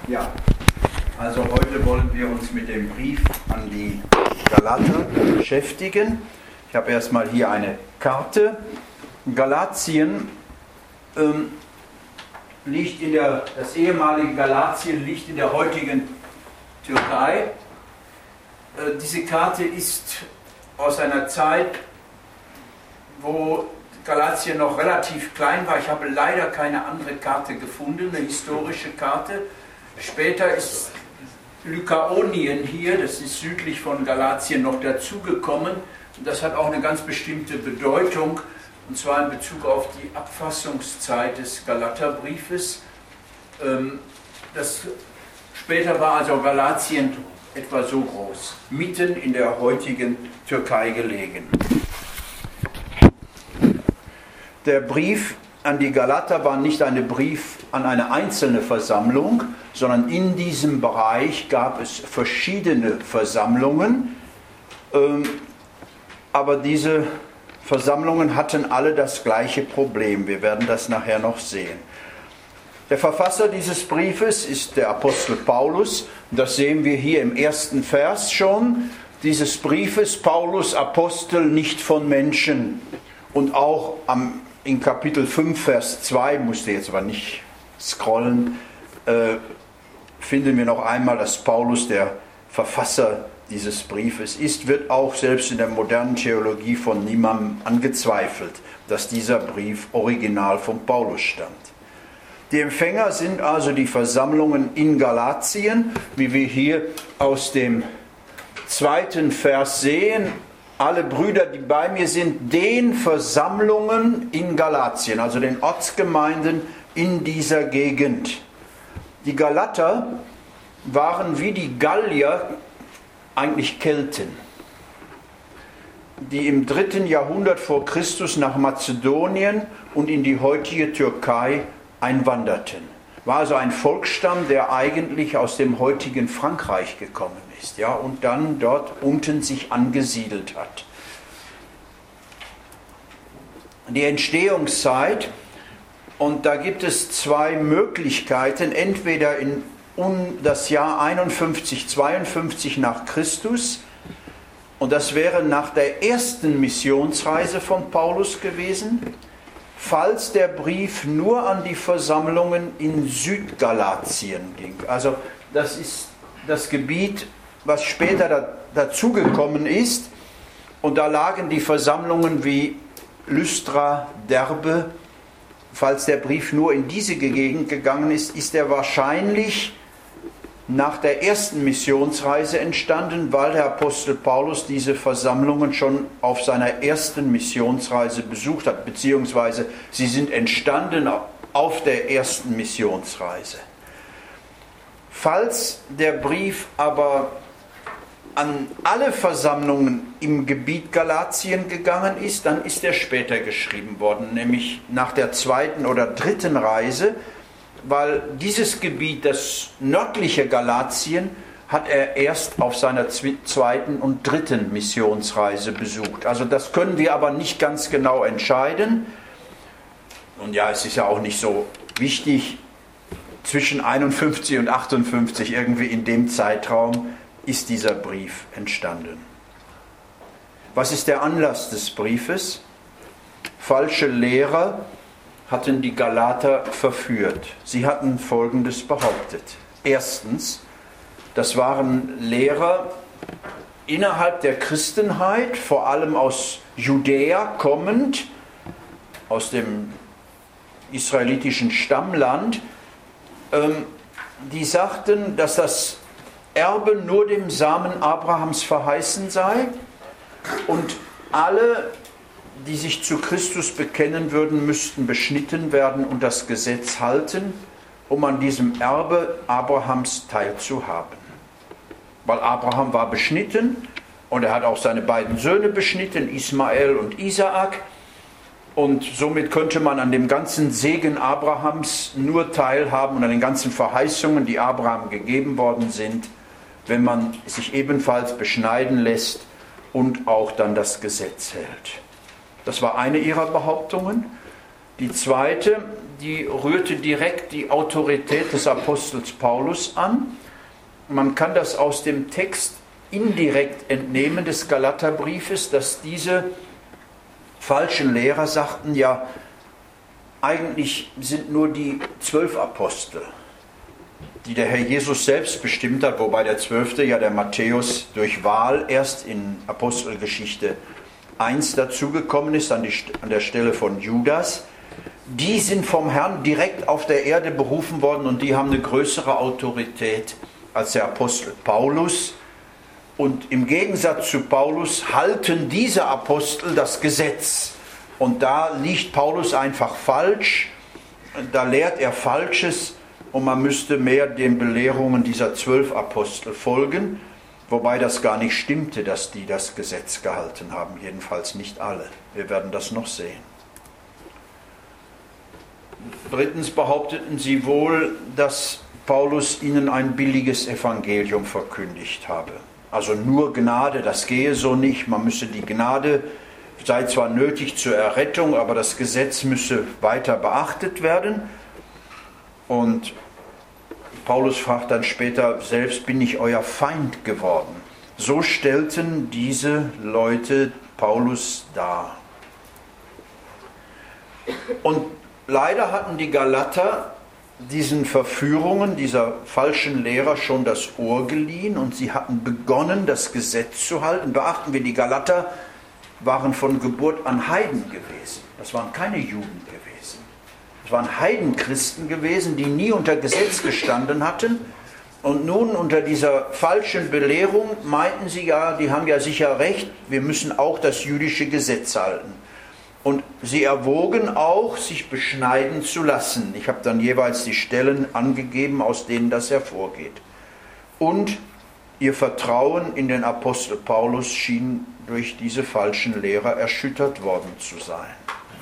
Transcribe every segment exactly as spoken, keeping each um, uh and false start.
Ja, also heute wollen wir uns mit dem Brief an die Galater beschäftigen. Ich habe erstmal hier eine Karte. Galatien ähm, liegt in der, das ehemalige Galatien liegt in der heutigen Türkei. Äh, diese Karte ist aus einer Zeit, wo Galatien noch relativ klein war. Ich habe leider keine andere Karte gefunden, eine historische Karte. Später ist Lykaonien hier, das ist südlich von Galatien, noch dazugekommen. Und das hat auch eine ganz bestimmte Bedeutung, und zwar in Bezug auf die Abfassungszeit des Galaterbriefes. Das, später war also Galatien etwa so groß, mitten in der heutigen Türkei gelegen. Der Brief an die Galater war nicht ein Brief an eine einzelne Versammlung, sondern in diesem Bereich gab es verschiedene Versammlungen, aber diese Versammlungen hatten alle das gleiche Problem. Wir werden das nachher noch sehen. Der Verfasser dieses Briefes ist der Apostel Paulus. Das sehen wir hier im ersten Vers schon dieses Briefes. Paulus, Apostel, nicht von Menschen. Und auch am, in Kapitel fünf, Vers zwei, musste jetzt aber nicht scrollen, äh, finden wir noch einmal, dass Paulus der Verfasser dieses Briefes ist, wird auch selbst in der modernen Theologie von niemandem angezweifelt, dass dieser Brief original von Paulus stammt. Die Empfänger sind also die Versammlungen in Galatien, wie wir hier aus dem zweiten Vers sehen. Alle Brüder, die bei mir sind, den Versammlungen in Galatien, also den Ortsgemeinden in dieser Gegend. Die Galater waren wie die Gallier eigentlich Kelten, die im dritten Jahrhundert vor Christus nach Mazedonien und in die heutige Türkei einwanderten. War also ein Volksstamm, der eigentlich aus dem heutigen Frankreich gekommen ist, ja, und dann dort unten sich angesiedelt hat. Die Entstehungszeit, und da gibt es zwei Möglichkeiten, entweder in um das Jahr einundfünfzig, zweiundfünfzig nach Christus, und das wäre nach der ersten Missionsreise von Paulus gewesen, falls der Brief nur an die Versammlungen in Südgalatien ging. Also das ist das Gebiet, was später da, dazugekommen ist, und da lagen die Versammlungen wie Lystra, Derbe. Falls der Brief nur in diese Gegend gegangen ist, ist er wahrscheinlich nach der ersten Missionsreise entstanden, weil der Apostel Paulus diese Versammlungen schon auf seiner ersten Missionsreise besucht hat, beziehungsweise sie sind entstanden auf der ersten Missionsreise. Falls der Brief aber an alle Versammlungen im Gebiet Galatien gegangen ist, dann ist er später geschrieben worden, nämlich nach der zweiten oder dritten Reise, weil dieses Gebiet, das nördliche Galatien, hat er erst auf seiner zweiten und dritten Missionsreise besucht. Also das können wir aber nicht ganz genau entscheiden. Und ja, es ist ja auch nicht so wichtig, zwischen einundfünfzig und achtundfünfzig, irgendwie in dem Zeitraum, ist dieser Brief entstanden. Was ist der Anlass des Briefes? Falsche Lehrer hatten die Galater verführt. Sie hatten Folgendes behauptet. Erstens, das waren Lehrer innerhalb der Christenheit, vor allem aus Judäa kommend, aus dem israelitischen Stammland, die sagten, dass das Erbe nur dem Samen Abrahams verheißen sei und alle, die sich zu Christus bekennen würden, müssten beschnitten werden und das Gesetz halten, um an diesem Erbe Abrahams teilzuhaben. Weil Abraham war beschnitten und er hat auch seine beiden Söhne beschnitten, Ismael und Isaak, und somit könnte man an dem ganzen Segen Abrahams nur teilhaben und an den ganzen Verheißungen, die Abraham gegeben worden sind, wenn man sich ebenfalls beschneiden lässt und auch dann das Gesetz hält. Das war eine ihrer Behauptungen. Die zweite, die rührte direkt die Autorität des Apostels Paulus an. Man kann das aus dem Text indirekt entnehmen des Galaterbriefes, dass diese falschen Lehrer sagten, ja, eigentlich sind nur die zwölf Apostel, die der Herr Jesus selbst bestimmt hat, wobei der zwölfte ja der Matthäus durch Wahl erst in Apostelgeschichte eins dazugekommen ist, an, die, an der Stelle von Judas. Die sind vom Herrn direkt auf der Erde berufen worden und die haben eine größere Autorität als der Apostel Paulus. Und im Gegensatz zu Paulus halten diese Apostel das Gesetz. Und da liegt Paulus einfach falsch, da lehrt er Falsches und man müsste mehr den Belehrungen dieser zwölf Apostel folgen, wobei das gar nicht stimmte, dass die das Gesetz gehalten haben, jedenfalls nicht alle. Wir werden das noch sehen. Drittens behaupteten sie wohl, dass Paulus ihnen ein billiges Evangelium verkündigt habe. Also nur Gnade, das gehe so nicht. Man müsse die Gnade, sei zwar nötig zur Errettung, aber das Gesetz müsse weiter beachtet werden. Und Paulus fragt dann später, selbst bin ich euer Feind geworden. So stellten diese Leute Paulus dar. Und leider hatten die Galater diesen Verführungen dieser falschen Lehrer schon das Ohr geliehen und sie hatten begonnen, das Gesetz zu halten. Beachten wir, die Galater waren von Geburt an Heiden gewesen. Das waren keine Juden gewesen. Das waren Heidenchristen gewesen, die nie unter Gesetz gestanden hatten. Und nun unter dieser falschen Belehrung meinten sie ja, die haben ja sicher recht, wir müssen auch das jüdische Gesetz halten. Und sie erwogen auch, sich beschneiden zu lassen. Ich habe dann jeweils die Stellen angegeben, aus denen das hervorgeht. Und ihr Vertrauen in den Apostel Paulus schien durch diese falschen Lehrer erschüttert worden zu sein.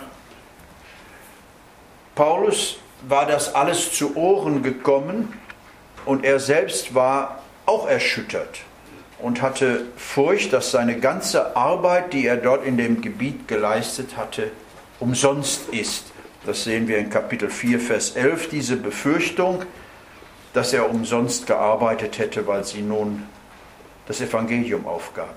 Paulus war das alles zu Ohren gekommen und er selbst war auch erschüttert und hatte Furcht, dass seine ganze Arbeit, die er dort in dem Gebiet geleistet hatte, umsonst ist. Das sehen wir in Kapitel vier, Vers elf, diese Befürchtung, dass er umsonst gearbeitet hätte, weil sie nun das Evangelium aufgaben.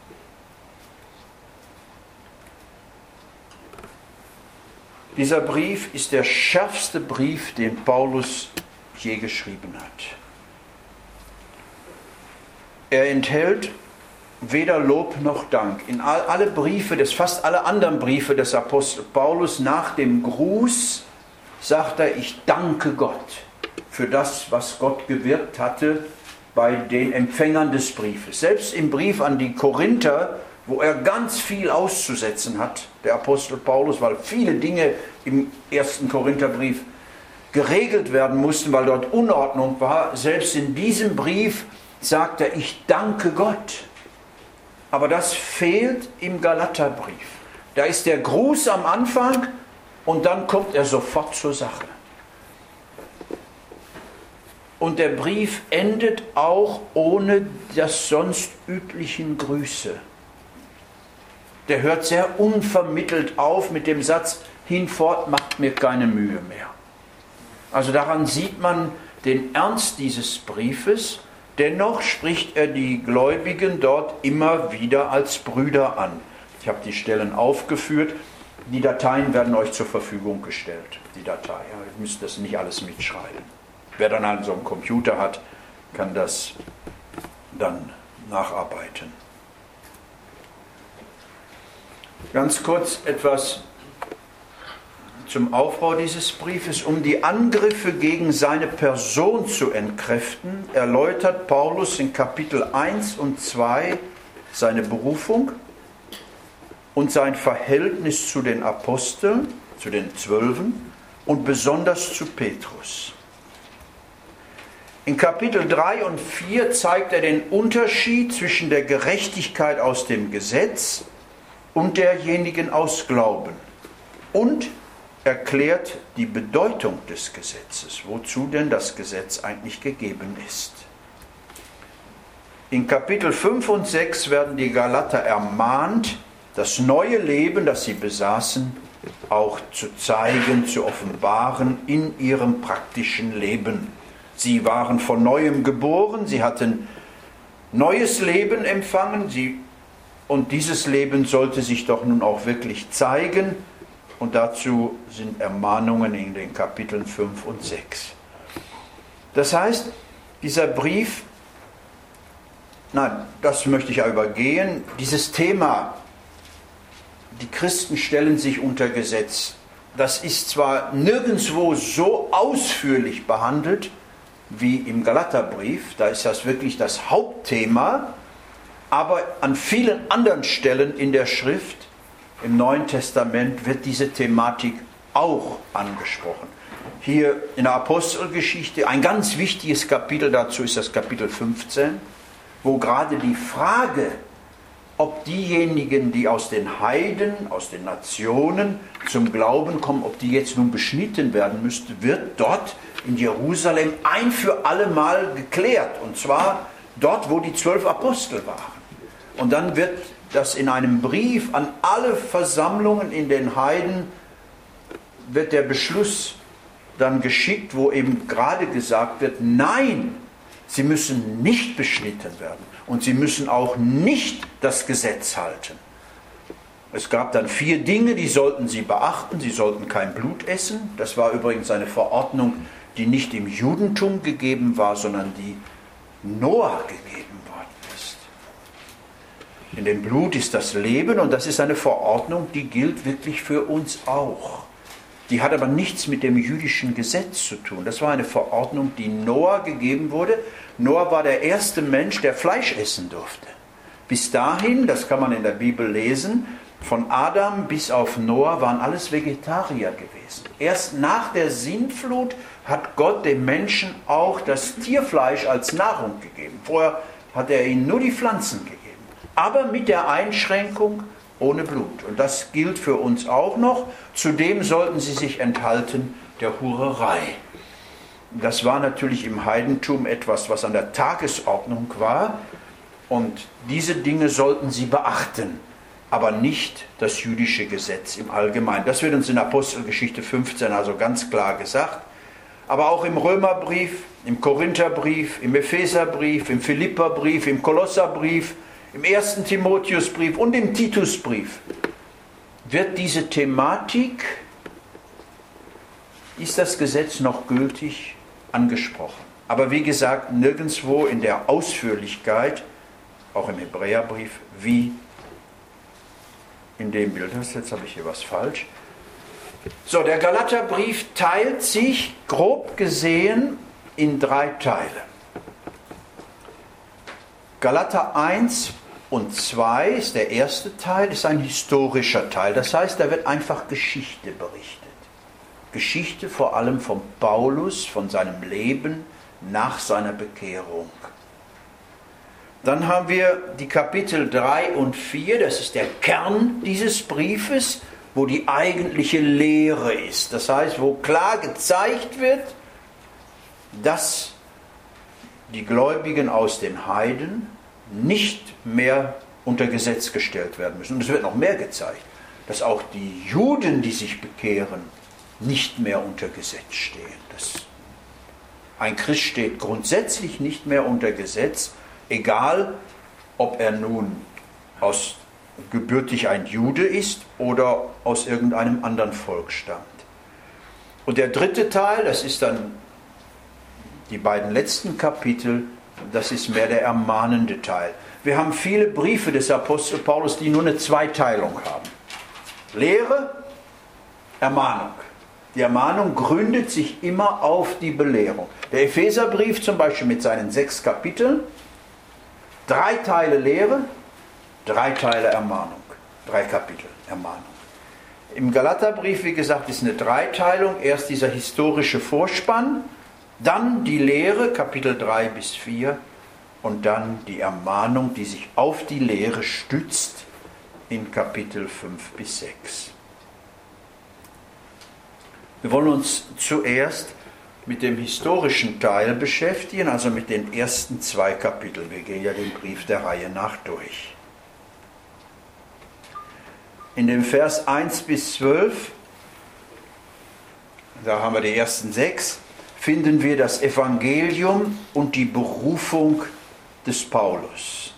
Dieser Brief ist der schärfste Brief, den Paulus je geschrieben hat. Er enthält weder Lob noch Dank. In all, alle Briefe, des, fast alle anderen Briefe des Apostels Paulus nach dem Gruß sagt er, ich danke Gott für das, was Gott gewirkt hatte bei den Empfängern des Briefes. Selbst im Brief an die Korinther, wo er ganz viel auszusetzen hat, der Apostel Paulus, weil viele Dinge im ersten Korintherbrief geregelt werden mussten, weil dort Unordnung war. Selbst in diesem Brief sagt er, ich danke Gott. Aber das fehlt im Galaterbrief. Da ist der Gruß am Anfang und dann kommt er sofort zur Sache. Und der Brief endet auch ohne das sonst üblichen Grüße. Der hört sehr unvermittelt auf mit dem Satz, hinfort macht mir keine Mühe mehr. Also daran sieht man den Ernst dieses Briefes. Dennoch spricht er die Gläubigen dort immer wieder als Brüder an. Ich habe die Stellen aufgeführt. Die Dateien werden euch zur Verfügung gestellt. Die Datei. Ihr müsst das nicht alles mitschreiben. Wer dann halt so einen Computer hat, kann das dann nacharbeiten. Ganz kurz etwas zum Aufbau dieses Briefes. Um die Angriffe gegen seine Person zu entkräften, erläutert Paulus in Kapitel eins und zwei seine Berufung und sein Verhältnis zu den Aposteln, zu den Zwölfen und besonders zu Petrus. In Kapitel drei und vier zeigt er den Unterschied zwischen der Gerechtigkeit aus dem Gesetz und derjenigen aus Glauben und erklärt die Bedeutung des Gesetzes, wozu denn das Gesetz eigentlich gegeben ist. In Kapitel fünf und sechs werden die Galater ermahnt, das neue Leben, das sie besaßen, auch zu zeigen, zu offenbaren in ihrem praktischen Leben. Sie waren von Neuem geboren, sie hatten neues Leben empfangen, sie, und dieses Leben sollte sich doch nun auch wirklich zeigen. Und dazu sind Ermahnungen in den Kapiteln fünf und sechs. Das heißt, dieser Brief, nein, das möchte ich ja übergehen, dieses Thema, die Christen stellen sich unter Gesetz, das ist zwar nirgendwo so ausführlich behandelt wie im Galaterbrief, da ist das wirklich das Hauptthema, aber an vielen anderen Stellen in der Schrift, im Neuen Testament, wird diese Thematik auch angesprochen. Hier in der Apostelgeschichte, ein ganz wichtiges Kapitel dazu ist das Kapitel fünfzehn, wo gerade die Frage, ob diejenigen, die aus den Heiden, aus den Nationen zum Glauben kommen, ob die jetzt nun beschnitten werden müsste, wird dort in Jerusalem ein für alle Mal geklärt. Und zwar dort, wo die zwölf Apostel waren. Und dann wird das in einem Brief an alle Versammlungen in den Heiden, wird der Beschluss dann geschickt, wo eben gerade gesagt wird, nein, sie müssen nicht beschnitten werden und sie müssen auch nicht das Gesetz halten. Es gab dann vier Dinge, die sollten sie beachten. Sie sollten kein Blut essen. Das war übrigens eine Verordnung, die nicht im Judentum gegeben war, sondern die Noah gegeben worden ist. In dem Blut ist das Leben und das ist eine Verordnung, die gilt wirklich für uns auch. Die hat aber nichts mit dem jüdischen Gesetz zu tun. Das war eine Verordnung, die Noah gegeben wurde. Noah war der erste Mensch, der Fleisch essen durfte. Bis dahin, das kann man in der Bibel lesen, von Adam bis auf Noah waren alles Vegetarier gewesen. Erst nach der Sintflut hat Gott dem Menschen auch das Tierfleisch als Nahrung gegeben. Vorher hat er ihnen nur die Pflanzen gegeben. Aber mit der Einschränkung ohne Blut. Und das gilt für uns auch noch. Zudem sollten sie sich enthalten der Hurerei. Das war natürlich im Heidentum etwas, was an der Tagesordnung war. Und diese Dinge sollten sie beachten, aber nicht das jüdische Gesetz im Allgemeinen. Das wird uns in Apostelgeschichte fünfzehn also ganz klar gesagt. Aber auch im Römerbrief, im Korintherbrief, im Epheserbrief, im Philipperbrief, im Kolosserbrief, im ersten Timotheusbrief und im Titusbrief wird diese Thematik, ist das Gesetz noch gültig, angesprochen. Aber wie gesagt, nirgendwo in der Ausführlichkeit, auch im Hebräerbrief, wie in dem Bild. Jetzt habe ich hier was falsch. So, der Galaterbrief teilt sich grob gesehen in drei Teile. Galater eins und zwei ist der erste Teil, ist ein historischer Teil. Das heißt, da wird einfach Geschichte berichtet. Geschichte vor allem von Paulus, von seinem Leben nach seiner Bekehrung. Dann haben wir die Kapitel drei und vier, das ist der Kern dieses Briefes, wo die eigentliche Lehre ist. Das heißt, wo klar gezeigt wird, dass die Gläubigen aus den Heiden nicht mehr unter Gesetz gestellt werden müssen. Und es wird noch mehr gezeigt, dass auch die Juden, die sich bekehren, nicht mehr unter Gesetz stehen. Das, ein Christ steht grundsätzlich nicht mehr unter Gesetz, egal ob er nun aus, gebürtig ein Jude ist oder aus irgendeinem anderen Volk stammt. Und der dritte Teil, das ist dann die beiden letzten Kapitel, das ist mehr der ermahnende Teil. Wir haben viele Briefe des Apostel Paulus, die nur eine Zweiteilung haben. Lehre, Ermahnung. Die Ermahnung gründet sich immer auf die Belehrung. Der Epheserbrief zum Beispiel mit seinen sechs Kapiteln, drei Teile Lehre, drei Teile Ermahnung, drei Kapitel Ermahnung. Im Galaterbrief, wie gesagt, ist eine Dreiteilung. Erst dieser historische Vorspann, dann die Lehre, Kapitel drei bis vier, und dann die Ermahnung, die sich auf die Lehre stützt, in Kapitel fünf bis sechs. Wir wollen uns zuerst mit dem historischen Teil beschäftigen, also mit den ersten zwei Kapiteln. Wir gehen ja den Brief der Reihe nach durch. in dem Vers eins bis zwölf, da haben wir die ersten sechs, finden wir das Evangelium und die Berufung des Paulus.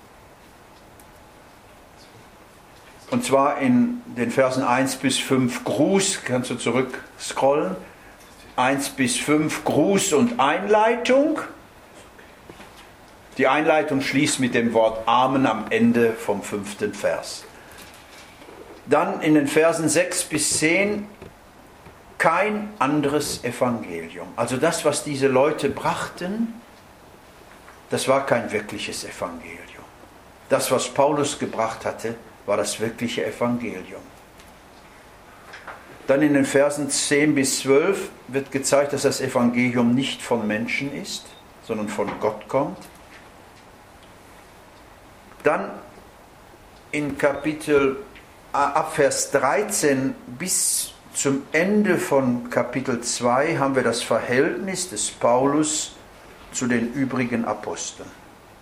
Und zwar in den Versen eins bis fünf Gruß, kannst du zurück scrollen, eins bis fünf Gruß und Einleitung. Die Einleitung schließt mit dem Wort Amen am Ende vom fünften Vers. Dann in den Versen sechs bis zehn kein anderes Evangelium. Also das, was diese Leute brachten, das war kein wirkliches Evangelium. Das, was Paulus gebracht hatte, war das wirkliche Evangelium. Dann in den Versen zehn bis zwölf wird gezeigt, dass das Evangelium nicht von Menschen ist, sondern von Gott kommt. Dann in Kapitel, ab Vers dreizehn bis zum Ende von Kapitel zwei haben wir das Verhältnis des Paulus zu den übrigen Aposteln.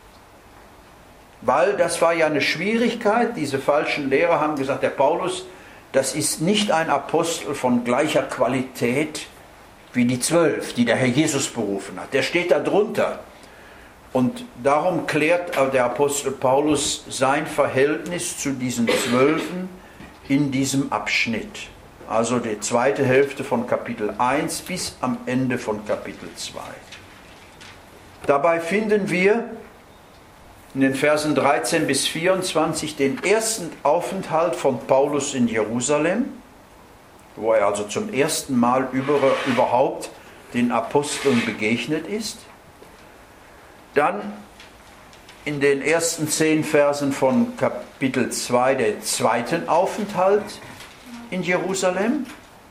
Weil das war ja eine Schwierigkeit, diese falschen Lehrer haben gesagt, der Paulus, das ist nicht ein Apostel von gleicher Qualität wie die zwölf, die der Herr Jesus berufen hat. Der steht da drunter. Und darum klärt der Apostel Paulus sein Verhältnis zu diesen Zwölfen in diesem Abschnitt. Also die zweite Hälfte von Kapitel eins bis am Ende von Kapitel zwei. Dabei finden wir in den Versen dreizehn bis vierundzwanzig den ersten Aufenthalt von Paulus in Jerusalem, wo er also zum ersten Mal über, überhaupt den Aposteln begegnet ist. Dann in den ersten zehn Versen von Kapitel zwei der zweiten Aufenthalt in Jerusalem.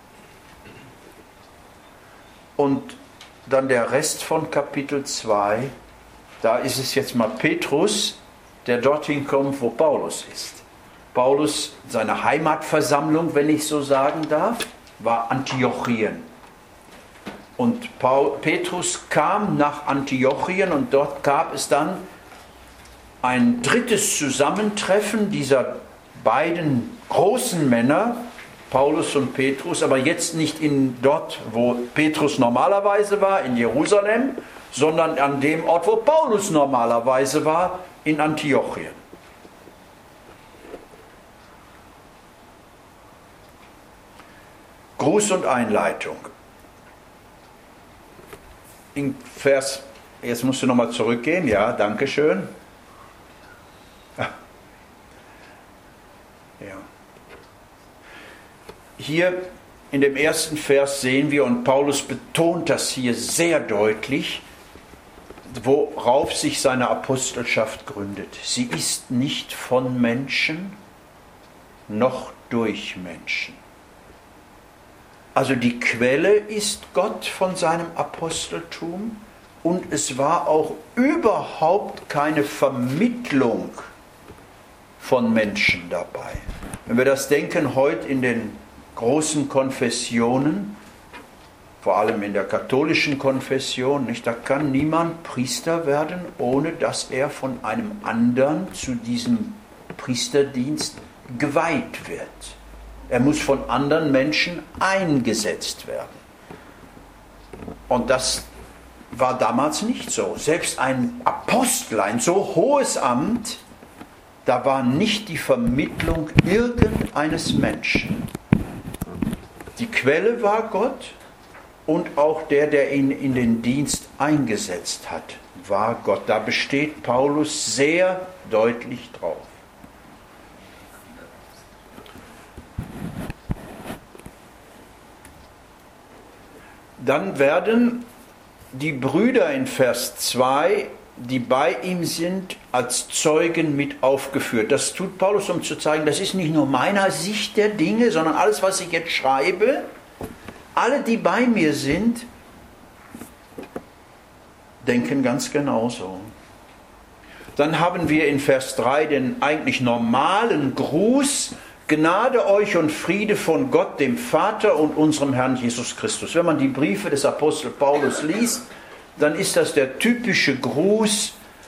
Und dann der Rest von Kapitel zwei, da ist es jetzt mal Petrus, der dorthin kommt, wo Paulus ist. Paulus, seine Heimatversammlung, wenn ich so sagen darf, war Antiochien. Und Paul, Petrus kam nach Antiochien und dort gab es dann ein drittes Zusammentreffen dieser beiden großen Männer, Paulus und Petrus, aber jetzt nicht in dort, wo Petrus normalerweise war, in Jerusalem, sondern an dem Ort, wo Paulus normalerweise war, in Antiochien. Gruß und Einleitung. In Vers, jetzt musst du nochmal zurückgehen, ja, danke schön. Ah. Ja. Hier in dem ersten Vers sehen wir, und Paulus betont das hier sehr deutlich, worauf sich seine Apostelschaft gründet. Sie ist nicht von Menschen, noch durch Menschen. Also die Quelle ist Gott von seinem Aposteltum und es war auch überhaupt keine Vermittlung von Menschen dabei. Wenn wir das denken heute in den großen Konfessionen, vor allem in der katholischen Konfession, nicht, da kann niemand Priester werden, ohne dass er von einem anderen zu diesem Priesterdienst geweiht wird. Er muss von anderen Menschen eingesetzt werden. Und das war damals nicht so. Selbst ein Apostel, ein so hohes Amt, da war nicht die Vermittlung irgendeines Menschen. Die Quelle war Gott und auch der, der ihn in den Dienst eingesetzt hat, war Gott. Da besteht Paulus sehr deutlich drauf. Dann werden die Brüder in Vers zwei, die bei ihm sind, als Zeugen mit aufgeführt. Das tut Paulus, um zu zeigen, das ist nicht nur meiner Sicht der Dinge, sondern alles, was ich jetzt schreibe, alle, die bei mir sind, denken ganz genauso. Dann haben wir in Vers drei den eigentlich normalen Gruß: Gnade euch und Friede von Gott, dem Vater und unserem Herrn Jesus Christus. Wenn man die Briefe des Apostel Paulus liest, dann ist das der typische Gruß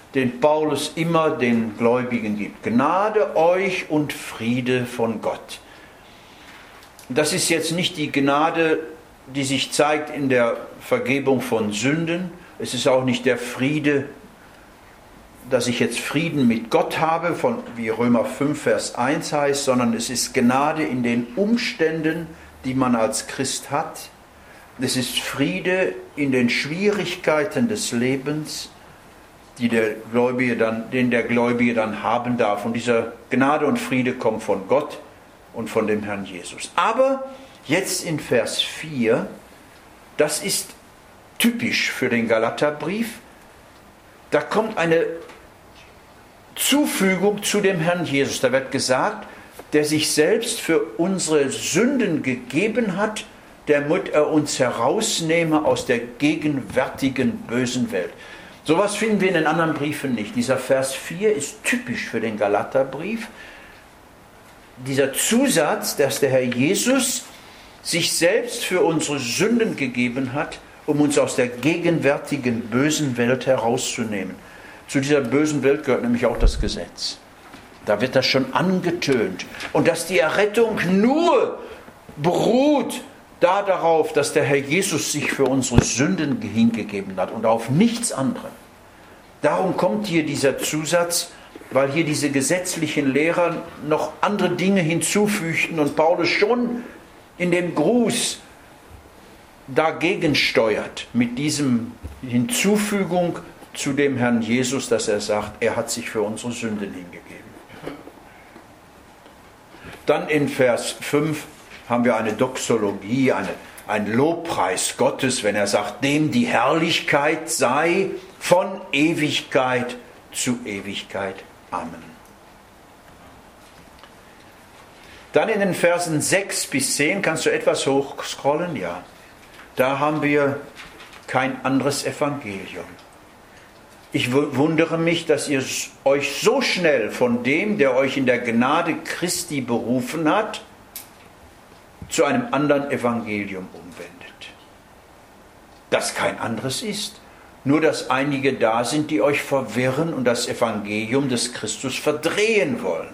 den Paulus immer den Gläubigen gibt. Gnade euch und Friede von Gott. Das ist jetzt nicht die Gnade, die sich zeigt in der Vergebung von Sünden. Es ist auch nicht der Friede, dass ich jetzt Frieden mit Gott habe, von, wie Römer fünf, Vers eins heißt, sondern es ist Gnade in den Umständen, die man als Christ hat. Es ist Friede in den Schwierigkeiten des Lebens, die der Gläubige dann, den der Gläubige dann haben darf. Und dieser Gnade und Friede kommt von Gott und von dem Herrn Jesus. Aber jetzt in Vers vier, das ist typisch für den Galaterbrief, da kommt eine Zufügung zu dem Herrn Jesus. Da wird gesagt, der sich selbst für unsere Sünden gegeben hat, damit er uns herausnehme aus der gegenwärtigen bösen Welt. Sowas finden wir in den anderen Briefen nicht. Dieser Vers vier ist typisch für den Galaterbrief. Dieser Zusatz, dass der Herr Jesus sich selbst für unsere Sünden gegeben hat, um uns aus der gegenwärtigen bösen Welt herauszunehmen. Zu dieser bösen Welt gehört nämlich auch das Gesetz. Da wird das schon angetönt. Und dass die Errettung nur beruht da darauf, dass der Herr Jesus sich für unsere Sünden hingegeben hat und auf nichts anderem. Darum kommt hier dieser Zusatz, weil hier diese gesetzlichen Lehrer noch andere Dinge hinzufügten und Paulus schon in dem Gruß dagegen steuert, mit diesem Hinzufügung zu dem Herrn Jesus, dass er sagt, er hat sich für unsere Sünden hingegeben. Dann in Vers fünf haben wir eine Doxologie, eine, ein Lobpreis Gottes, wenn er sagt, dem die Herrlichkeit sei von Ewigkeit zu Ewigkeit. Amen. Dann in den Versen sechs bis zehn, kannst du etwas hochscrollen? Ja. Da haben wir kein anderes Evangelium. Ich wundere mich, dass ihr euch so schnell von dem, der euch in der Gnade Christi berufen hat, zu einem anderen Evangelium umwendet. Das kein anderes ist. Nur, dass einige da sind, die euch verwirren und das Evangelium des Christus verdrehen wollen.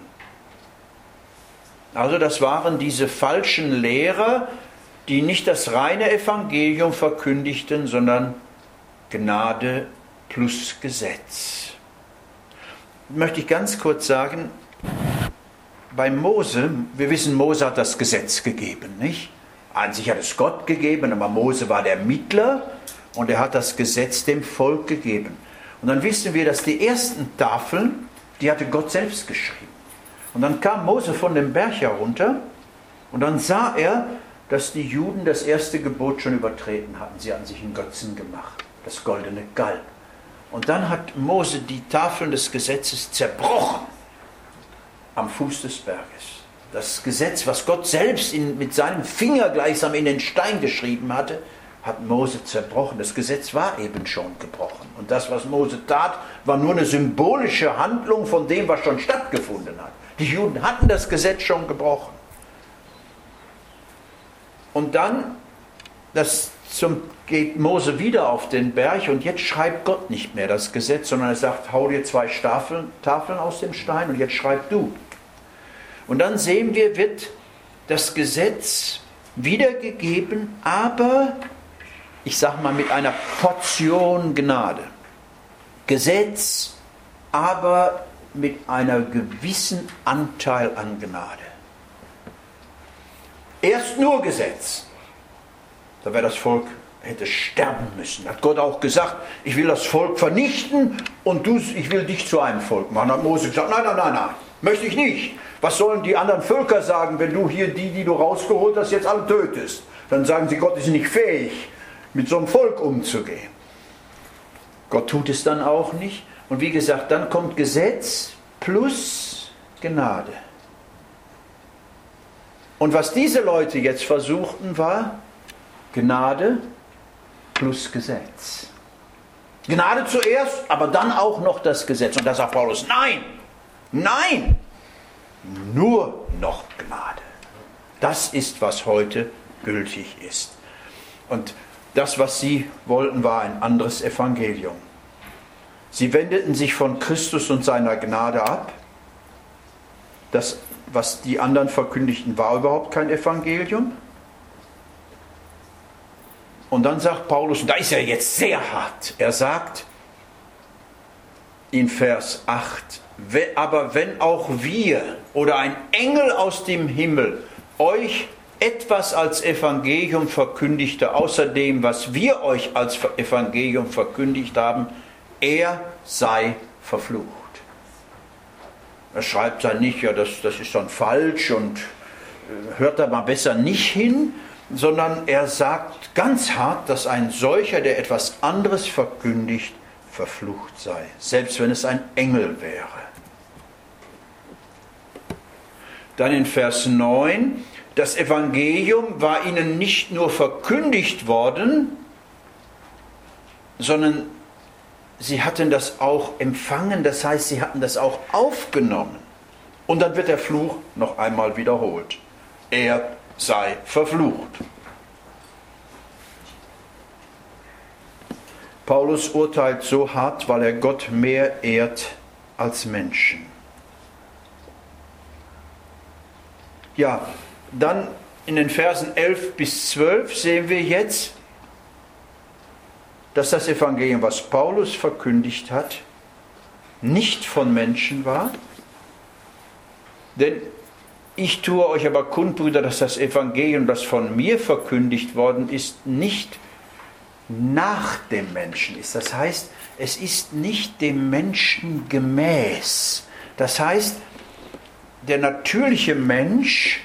Also das waren diese falschen Lehrer, die nicht das reine Evangelium verkündigten, sondern Gnade plus Gesetz. Möchte ich ganz kurz sagen, bei Mose, wir wissen, Mose hat das Gesetz gegeben, nicht? An sich hat es Gott gegeben, aber Mose war der Mittler und er hat das Gesetz dem Volk gegeben. Und dann wissen wir, dass die ersten Tafeln, die hatte Gott selbst geschrieben. Und dann kam Mose von dem Berg herunter und dann sah er, dass die Juden das erste Gebot schon übertreten hatten. Sie hatten sich einen Götzen gemacht, das goldene Kalb. Und dann hat Mose die Tafeln des Gesetzes zerbrochen am Fuß des Berges. Das Gesetz, was Gott selbst in, mit seinem Finger gleichsam in den Stein geschrieben hatte, hat Mose zerbrochen. Das Gesetz war eben schon gebrochen. Und das, was Mose tat, war nur eine symbolische Handlung von dem, was schon stattgefunden hat. Die Juden hatten das Gesetz schon gebrochen. Und dann das zum, geht Mose wieder auf den Berg und jetzt schreibt Gott nicht mehr das Gesetz, sondern er sagt, hau dir zwei Tafeln, Tafeln aus dem Stein und jetzt schreib du. Und dann sehen wir, wird das Gesetz wiedergegeben, aber, ich sage mal, mit einer Portion Gnade. Gesetz, aber mit einem gewissen Anteil an Gnade. Erst nur Gesetz. Da wäre das Volk, hätte sterben müssen. Hat Gott auch gesagt, ich will das Volk vernichten und du, ich will dich zu einem Volk machen. Hat Mose gesagt, nein, nein, nein, nein, möchte ich nicht. Was sollen die anderen Völker sagen, wenn du hier die, die du rausgeholt hast, jetzt alle tötest? Dann sagen sie, Gott ist nicht fähig, mit so einem Volk umzugehen. Gott tut es dann auch nicht. Und wie gesagt, dann kommt Gesetz plus Gnade. Und was diese Leute jetzt versuchten, war Gnade plus Gesetz. Gnade zuerst, aber dann auch noch das Gesetz. Und da sagt Paulus, nein, nein, nur noch Gnade. Das ist, was heute gültig ist. Und das, was sie wollten, war ein anderes Evangelium. Sie wendeten sich von Christus und seiner Gnade ab. Das, was die anderen verkündigten, war überhaupt kein Evangelium. Und dann sagt Paulus, und da ist er jetzt sehr hart, er sagt in Vers acht, aber wenn auch wir oder ein Engel aus dem Himmel euch etwas als Evangelium verkündigte, außer dem, was wir euch als Evangelium verkündigt haben, er sei verflucht. Er schreibt dann nicht, ja, das, das ist dann falsch und hört da mal besser nicht hin, sondern er sagt ganz hart, dass ein solcher, der etwas anderes verkündigt, verflucht sei, selbst wenn es ein Engel wäre. Dann in Vers neun, das Evangelium war ihnen nicht nur verkündigt worden, sondern sie hatten das auch empfangen, das heißt, sie hatten das auch aufgenommen. Und dann wird der Fluch noch einmal wiederholt. Er sei verflucht. Paulus urteilt so hart, weil er Gott mehr ehrt als Menschen. Ja, dann in den Versen elf bis zwölf sehen wir jetzt, dass das Evangelium, was Paulus verkündigt hat, nicht von Menschen war. Denn ich tue euch aber kund, Brüder, dass das Evangelium, das von mir verkündigt worden ist, nicht nach dem Menschen ist. Das heißt, es ist nicht dem Menschen gemäß. Das heißt, der natürliche Mensch,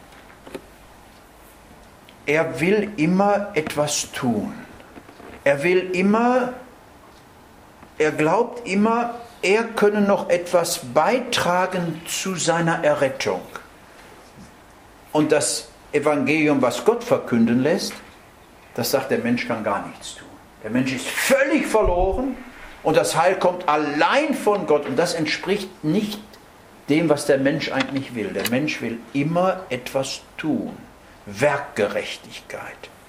er will immer etwas tun. Er will immer, er glaubt immer, er könne noch etwas beitragen zu seiner Errettung. Und das Evangelium, was Gott verkünden lässt, das sagt, der Mensch kann gar nichts tun. Der Mensch ist völlig verloren und das Heil kommt allein von Gott. Und das entspricht nicht dem, was der Mensch eigentlich will. Der Mensch will immer etwas tun. Werkgerechtigkeit.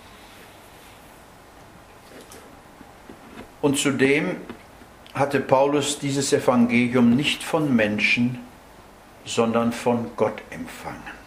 Und zudem hatte Paulus dieses Evangelium nicht von Menschen, sondern von Gott empfangen.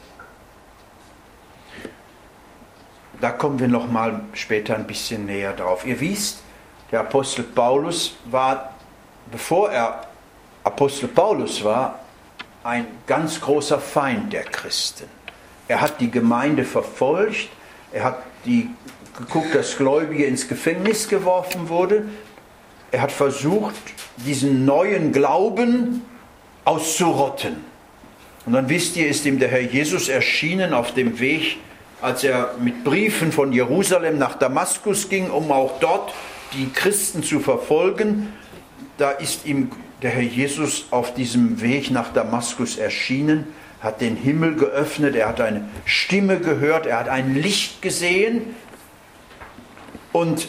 Da kommen wir noch mal später ein bisschen näher drauf. Ihr wisst, der Apostel Paulus war, bevor er Apostel Paulus war, ein ganz großer Feind der Christen. Er hat die Gemeinde verfolgt, er hat die, geguckt, dass Gläubige ins Gefängnis geworfen wurden. Er hat versucht, diesen neuen Glauben auszurotten. Und dann wisst ihr, ist ihm der Herr Jesus erschienen auf dem Weg, als er mit Briefen von Jerusalem nach Damaskus ging, um auch dort die Christen zu verfolgen. Da ist ihm der Herr Jesus auf diesem Weg nach Damaskus erschienen, hat den Himmel geöffnet, er hat eine Stimme gehört, er hat ein Licht gesehen und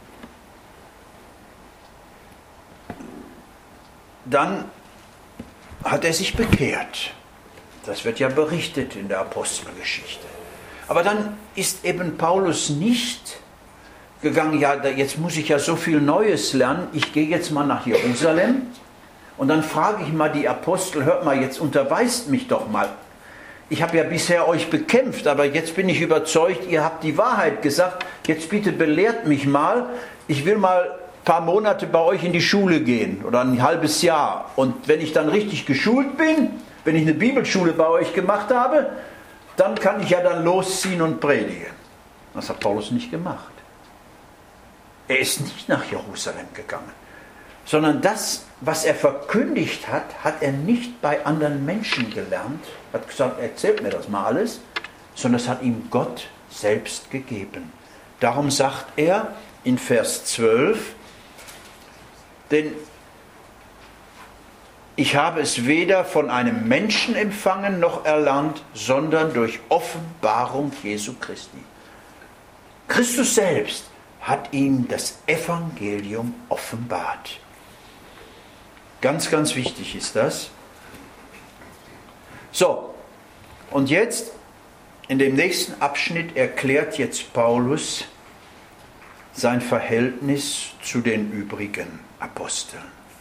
dann hat er sich bekehrt. Das wird ja berichtet in der Apostelgeschichte. Aber dann ist eben Paulus nicht gegangen, ja, jetzt muss ich ja so viel Neues lernen, ich gehe jetzt mal nach Jerusalem und dann frage ich mal die Apostel, hört mal, jetzt unterweist mich doch mal. Ich habe ja bisher euch bekämpft, aber jetzt bin ich überzeugt, ihr habt die Wahrheit gesagt, jetzt bitte belehrt mich mal, ich will mal ein paar Monate bei euch in die Schule gehen oder ein halbes Jahr und wenn ich dann richtig geschult bin, wenn ich eine Bibelschule bei euch gemacht habe, dann kann ich ja dann losziehen und predigen. Das hat Paulus nicht gemacht. Er ist nicht nach Jerusalem gegangen, sondern das, was er verkündigt hat, hat er nicht bei anderen Menschen gelernt, hat gesagt, erzählt mir das mal alles, sondern es hat ihm Gott selbst gegeben. Darum sagt er in Vers zwölf, denn ich habe es weder von einem Menschen empfangen noch erlernt, sondern durch Offenbarung Jesu Christi. Christus selbst hat ihm das Evangelium offenbart. Ganz, ganz wichtig ist das. So, und jetzt, in dem nächsten Abschnitt erklärt jetzt Paulus sein Verhältnis zu den übrigen Aposteln.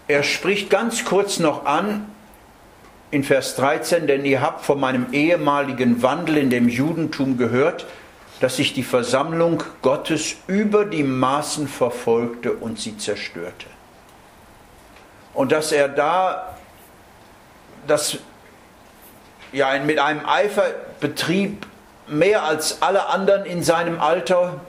er spricht ganz kurz noch an, in Vers dreizehn, denn ihr habt von meinem ehemaligen Wandel in dem Judentum gehört, dass ich die Versammlung Gottes über die Maßen verfolgte und sie zerstörte. Und dass er da das ja, mit einem Eifer betrieb, mehr als alle anderen in seinem Alter,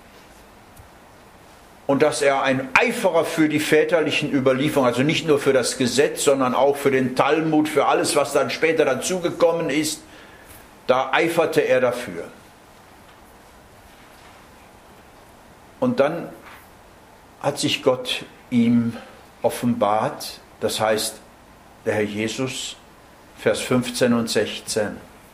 und dass er ein Eiferer für die väterlichen Überlieferungen, also nicht nur für das Gesetz, sondern auch für den Talmud, für alles, was dann später dazugekommen ist, da eiferte er dafür. Und dann hat sich Gott ihm offenbart, das heißt, der Herr Jesus, Vers fünfzehn und sechzehn.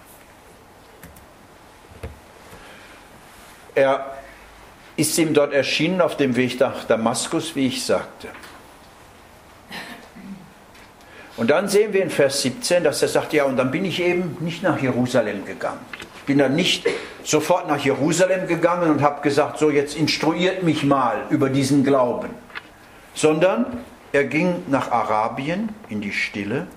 Er ist ihm dort erschienen auf dem Weg nach Damaskus, wie ich sagte. Und dann sehen wir in Vers siebzehn, dass er sagt, ja, und dann bin ich eben nicht nach Jerusalem gegangen. Bin dann nicht sofort nach Jerusalem gegangen und habe gesagt, so jetzt instruiert mich mal über diesen Glauben. Sondern er ging nach Arabien in die Stille.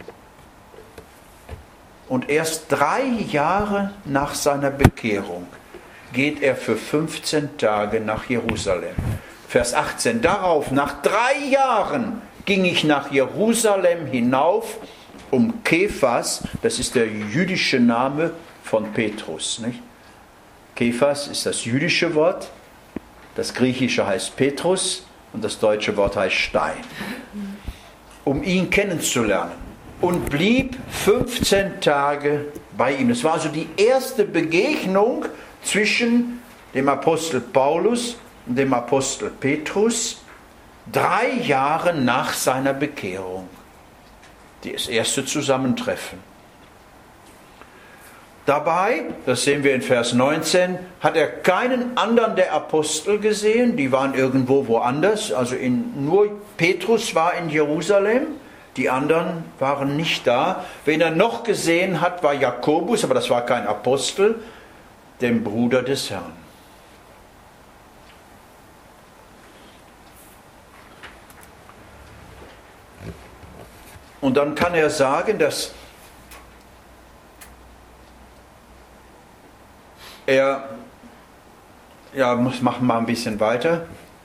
Und erst drei Jahre nach seiner Bekehrung geht er für fünfzehn Tage nach Jerusalem. Vers achtzehn, darauf, nach drei Jahren ging ich nach Jerusalem hinauf, um Kephas, das ist der jüdische Name von Petrus. Nicht? Kephas ist das jüdische Wort, das griechische heißt Petrus und das deutsche Wort heißt Stein. Um ihn kennenzulernen. Und blieb fünfzehn Tage bei ihm. Das war also die erste Begegnung zwischen dem Apostel Paulus und dem Apostel Petrus, drei Jahre nach seiner Bekehrung. Das erste Zusammentreffen. Dabei, das sehen wir in Vers neunzehn, hat er keinen anderen der Apostel gesehen, die waren irgendwo woanders, also in, nur Petrus war in Jerusalem, die anderen waren nicht da. Wen er noch gesehen hat, war Jakobus, aber das war kein Apostel, dem Bruder des Herrn. Und dann kann er sagen, dass er, ja, muss machen wir mal ein bisschen weiter.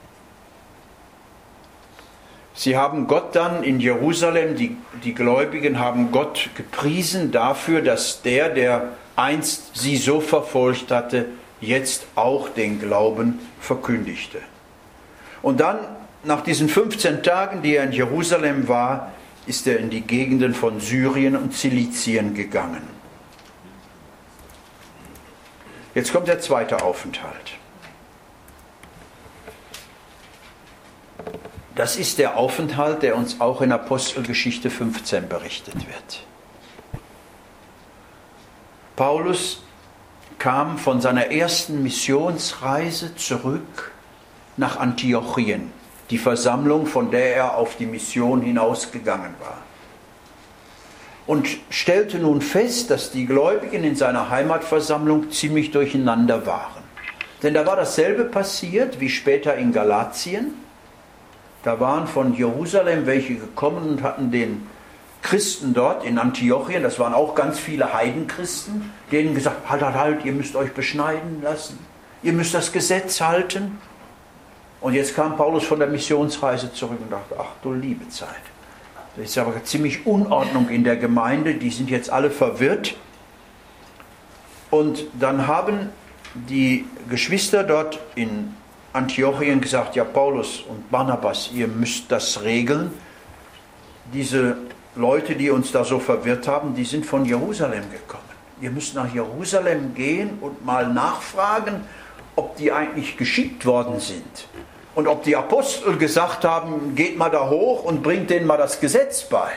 Sie haben Gott dann in Jerusalem, die, die Gläubigen haben Gott gepriesen dafür, dass der, der einst sie so verfolgt hatte, jetzt auch den Glauben verkündigte. Und dann, nach diesen fünfzehn Tagen, die er in Jerusalem war, ist er in die Gegenden von Syrien und Zilizien gegangen. Jetzt kommt der zweite Aufenthalt. Das ist der Aufenthalt, der uns auch in Apostelgeschichte fünfzehn berichtet wird. Paulus kam von seiner ersten Missionsreise zurück nach Antiochien, die Versammlung, von der er auf die Mission hinausgegangen war. Und stellte nun fest, dass die Gläubigen in seiner Heimatversammlung ziemlich durcheinander waren. Denn da war dasselbe passiert wie später in Galatien. Da waren von Jerusalem welche gekommen und hatten den Christen dort in Antiochien, das waren auch ganz viele Heidenchristen, denen gesagt, halt, halt, halt, ihr müsst euch beschneiden lassen, ihr müsst das Gesetz halten. Und jetzt kam Paulus von der Missionsreise zurück und dachte, ach du liebe Zeit, da ist aber ziemlich Unordnung in der Gemeinde, die sind jetzt alle verwirrt. Und dann haben die Geschwister dort in Antiochien gesagt, ja Paulus und Barnabas, ihr müsst das regeln. Diese Leute, die uns da so verwirrt haben, die sind von Jerusalem gekommen. Ihr müsst nach Jerusalem gehen und mal nachfragen, ob die eigentlich geschickt worden sind. Und ob die Apostel gesagt haben, geht mal da hoch und bringt denen mal das Gesetz bei.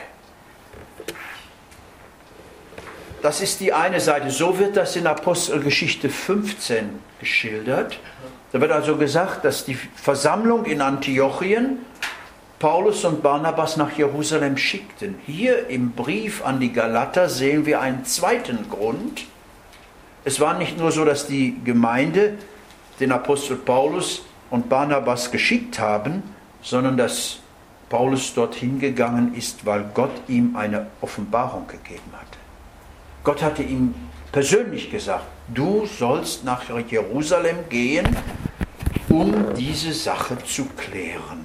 Das ist die eine Seite. So wird das in Apostelgeschichte fünfzehn geschildert. Da wird also gesagt, dass die Versammlung in Antiochien Paulus und Barnabas nach Jerusalem schickten. Hier im Brief an die Galater sehen wir einen zweiten Grund. Es war nicht nur so, dass die Gemeinde den Apostel Paulus und Barnabas geschickt haben, sondern dass Paulus dorthin gegangen ist, weil Gott ihm eine Offenbarung gegeben hatte. Gott hatte ihm persönlich gesagt, du sollst nach Jerusalem gehen, um diese Sache zu klären.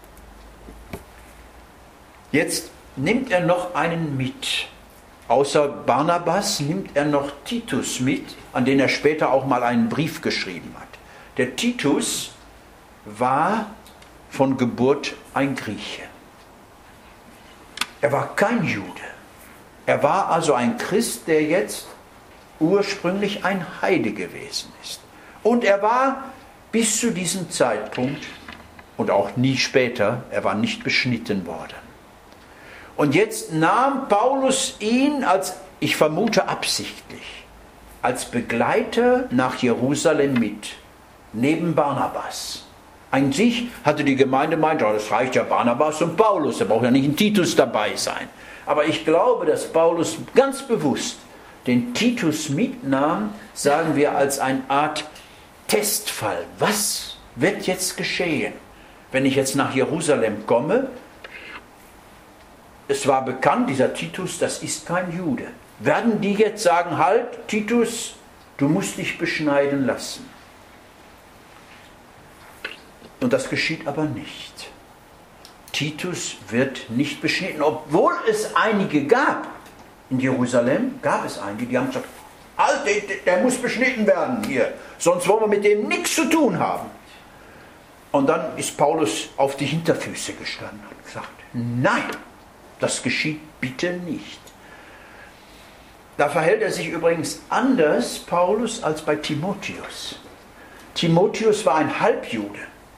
Jetzt nimmt er noch einen mit. Außer Barnabas nimmt er noch Titus mit, an den er später auch mal einen Brief geschrieben hat. Der Titus war von Geburt ein Grieche. Er war kein Jude. Er war also ein Christ, der jetzt ursprünglich ein Heide gewesen ist. Und er war bis zu diesem Zeitpunkt und auch nie später, er war nicht beschnitten worden. Und jetzt nahm Paulus ihn als, ich vermute absichtlich, als Begleiter nach Jerusalem mit, neben Barnabas. An sich hatte die Gemeinde meint, oh, das reicht ja Barnabas und Paulus, da braucht ja nicht ein Titus dabei sein. Aber ich glaube, dass Paulus ganz bewusst den Titus mitnahm, sagen wir, als eine Art Testfall. Was wird jetzt geschehen, wenn ich jetzt nach Jerusalem komme? Es war bekannt, dieser Titus, das ist kein Jude. Werden die jetzt sagen, halt, Titus, du musst dich beschneiden lassen? Und das geschieht aber nicht. Titus wird nicht beschnitten, obwohl es einige gab. In Jerusalem gab es einige, die haben gesagt, halt, der, der muss beschnitten werden hier, sonst wollen wir mit dem nichts zu tun haben. Und dann ist Paulus auf die Hinterfüße gestanden und gesagt, nein, das geschieht bitte nicht. Da verhält er sich übrigens anders, Paulus, als bei Timotheus. Timotheus war ein Halbjude.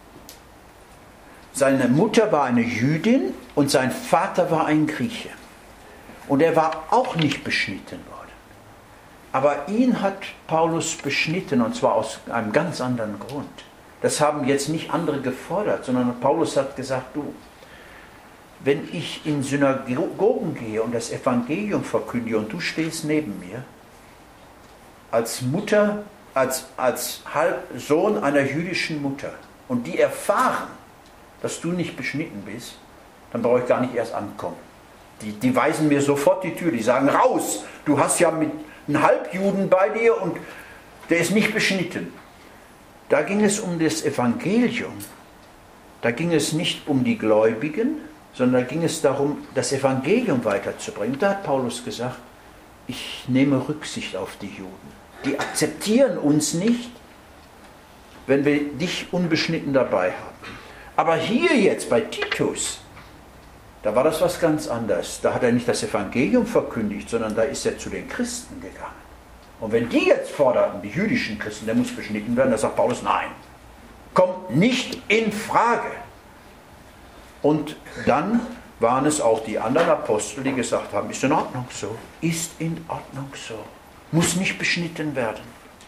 Seine Mutter war eine Jüdin und sein Vater war ein Grieche. Und er war auch nicht beschnitten worden. Aber ihn hat Paulus beschnitten, und zwar aus einem ganz anderen Grund. Das haben jetzt nicht andere gefordert, sondern Paulus hat gesagt, du, wenn ich in Synagogen gehe und das Evangelium verkündige und du stehst neben mir, als Mutter, als, als Sohn einer jüdischen Mutter, und die erfahren, dass du nicht beschnitten bist, dann brauche ich gar nicht erst ankommen. Die, die weisen mir sofort die Tür, die sagen, raus, du hast ja mit einem Halbjuden bei dir und der ist nicht beschnitten. Da ging es um das Evangelium. Da ging es nicht um die Gläubigen, sondern da ging es darum, das Evangelium weiterzubringen. Da hat Paulus gesagt, ich nehme Rücksicht auf die Juden. Die akzeptieren uns nicht, wenn wir dich unbeschnitten dabei haben. Aber hier jetzt bei Titus, da war das was ganz anderes. Da hat er nicht das Evangelium verkündigt, sondern da ist er zu den Christen gegangen. Und wenn die jetzt forderten, die jüdischen Christen, der muss beschnitten werden, da sagt Paulus, nein, kommt nicht in Frage. Und dann waren es auch die anderen Apostel, die gesagt haben, ist in Ordnung so, ist in Ordnung so, muss nicht beschnitten werden.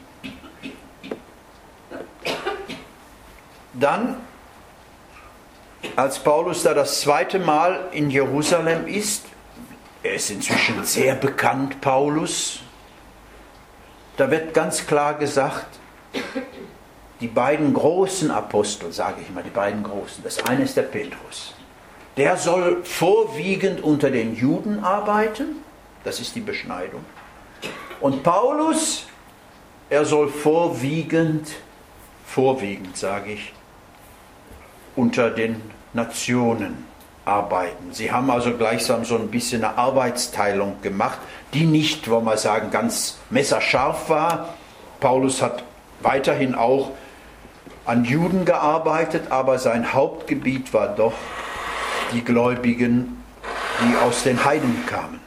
Dann, als Paulus da das zweite Mal in Jerusalem ist, er ist inzwischen sehr bekannt, Paulus, da wird ganz klar gesagt, die beiden großen Apostel, sage ich mal, die beiden großen, das eine ist der Petrus, der soll vorwiegend unter den Juden arbeiten, das ist die Beschneidung. Und Paulus, er soll vorwiegend, vorwiegend sage ich, unter den Nationen arbeiten. Sie haben also gleichsam so ein bisschen eine Arbeitsteilung gemacht, die nicht, wollen wir sagen, ganz messerscharf war. Paulus hat weiterhin auch an Juden gearbeitet, aber sein Hauptgebiet war doch die Gläubigen, die aus den Heiden kamen.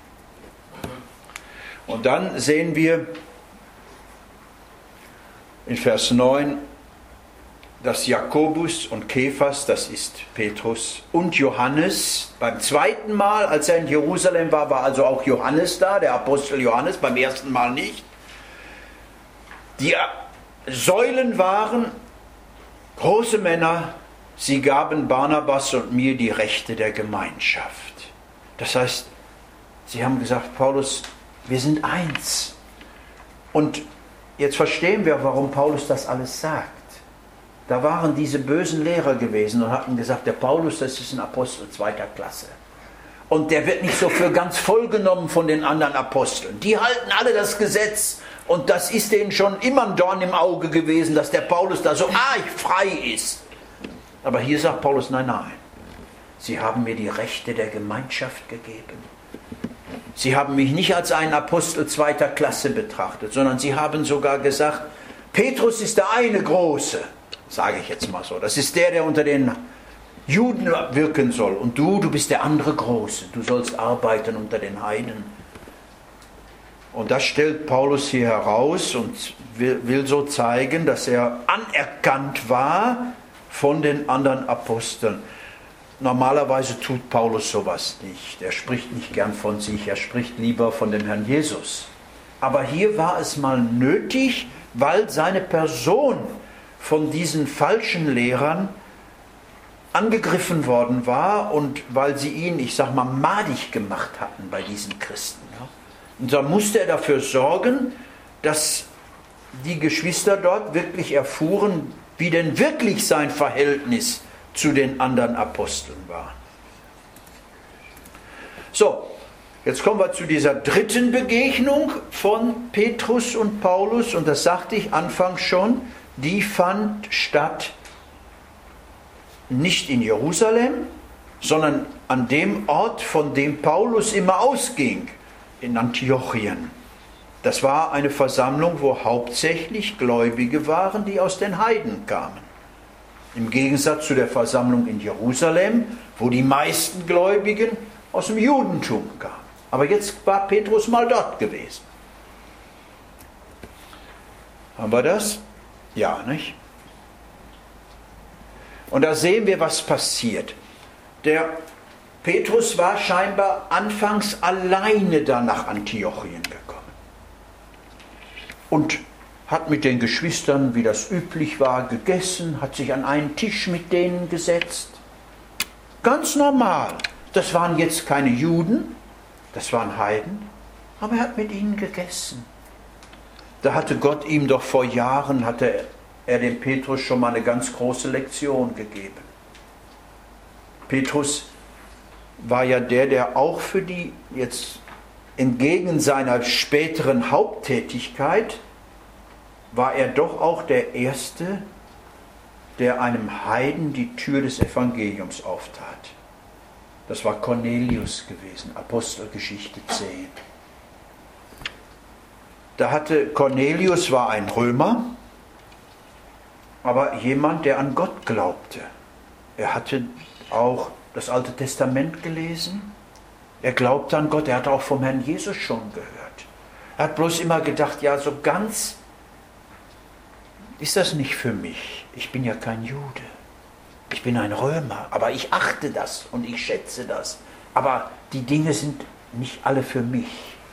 Und dann sehen wir in Vers neun, dass Jakobus und Kephas, das ist Petrus, und Johannes, beim zweiten Mal, als er in Jerusalem war, war also auch Johannes da, der Apostel Johannes, beim ersten Mal nicht, die Säulen waren, große Männer, sie gaben Barnabas und mir die Rechte der Gemeinschaft. Das heißt, sie haben gesagt, Paulus, wir sind eins. Und jetzt verstehen wir, warum Paulus das alles sagt. Da waren diese bösen Lehrer gewesen und hatten gesagt, der Paulus, das ist ein Apostel zweiter Klasse. Und der wird nicht so für ganz voll genommen von den anderen Aposteln. Die halten alle das Gesetz und das ist denen schon immer ein Dorn im Auge gewesen, dass der Paulus da so arg frei ist. Aber hier sagt Paulus, nein, nein. Sie haben mir die Rechte der Gemeinschaft gegeben. Sie haben mich nicht als einen Apostel zweiter Klasse betrachtet, sondern sie haben sogar gesagt, Petrus ist der eine Große, sage ich jetzt mal so. Das ist der, der unter den Juden wirken soll. Und du, du bist der andere Große. Du sollst arbeiten unter den Heiden. Und das stellt Paulus hier heraus und will, will so zeigen, dass er anerkannt war von den anderen Aposteln. Normalerweise tut Paulus sowas nicht. Er spricht nicht gern von sich, er spricht lieber von dem Herrn Jesus. Aber hier war es mal nötig, weil seine Person von diesen falschen Lehrern angegriffen worden war und weil sie ihn, ich sag mal, madig gemacht hatten bei diesen Christen. Und da musste er dafür sorgen, dass die Geschwister dort wirklich erfuhren, wie denn wirklich sein Verhältnis zu den anderen Aposteln war. So, jetzt kommen wir zu dieser dritten Begegnung von Petrus und Paulus, und das sagte ich anfangs schon, die fand statt nicht in Jerusalem, sondern an dem Ort, von dem Paulus immer ausging, in Antiochien. Das war eine Versammlung, wo hauptsächlich Gläubige waren, die aus den Heiden kamen. Im Gegensatz zu der Versammlung in Jerusalem, wo die meisten Gläubigen aus dem Judentum kamen. Aber jetzt war Petrus mal dort gewesen. Haben wir das? Ja, nicht? Und da sehen wir, was passiert. Der Petrus war scheinbar anfangs alleine da nach Antiochien gekommen. Und hat mit den Geschwistern, wie das üblich war, gegessen, hat sich an einen Tisch mit denen gesetzt. Ganz normal. Das waren jetzt keine Juden, das waren Heiden, aber er hat mit ihnen gegessen. Da hatte Gott ihm doch vor Jahren, hatte er dem Petrus schon mal eine ganz große Lektion gegeben. Petrus war ja der, der auch für die, jetzt entgegen seiner späteren Haupttätigkeit, war er doch auch der Erste, der einem Heiden die Tür des Evangeliums auftat. Das war Cornelius gewesen, Apostelgeschichte zehn. Da hatte Cornelius, war ein Römer, aber jemand, der an Gott glaubte. Er hatte auch das Alte Testament gelesen. Er glaubte an Gott, er hatte auch vom Herrn Jesus schon gehört. Er hat bloß immer gedacht, ja, so ganz ist das nicht für mich. Ich bin ja kein Jude. Ich bin ein Römer, aber ich achte das und ich schätze das. Aber die Dinge sind nicht alle für mich.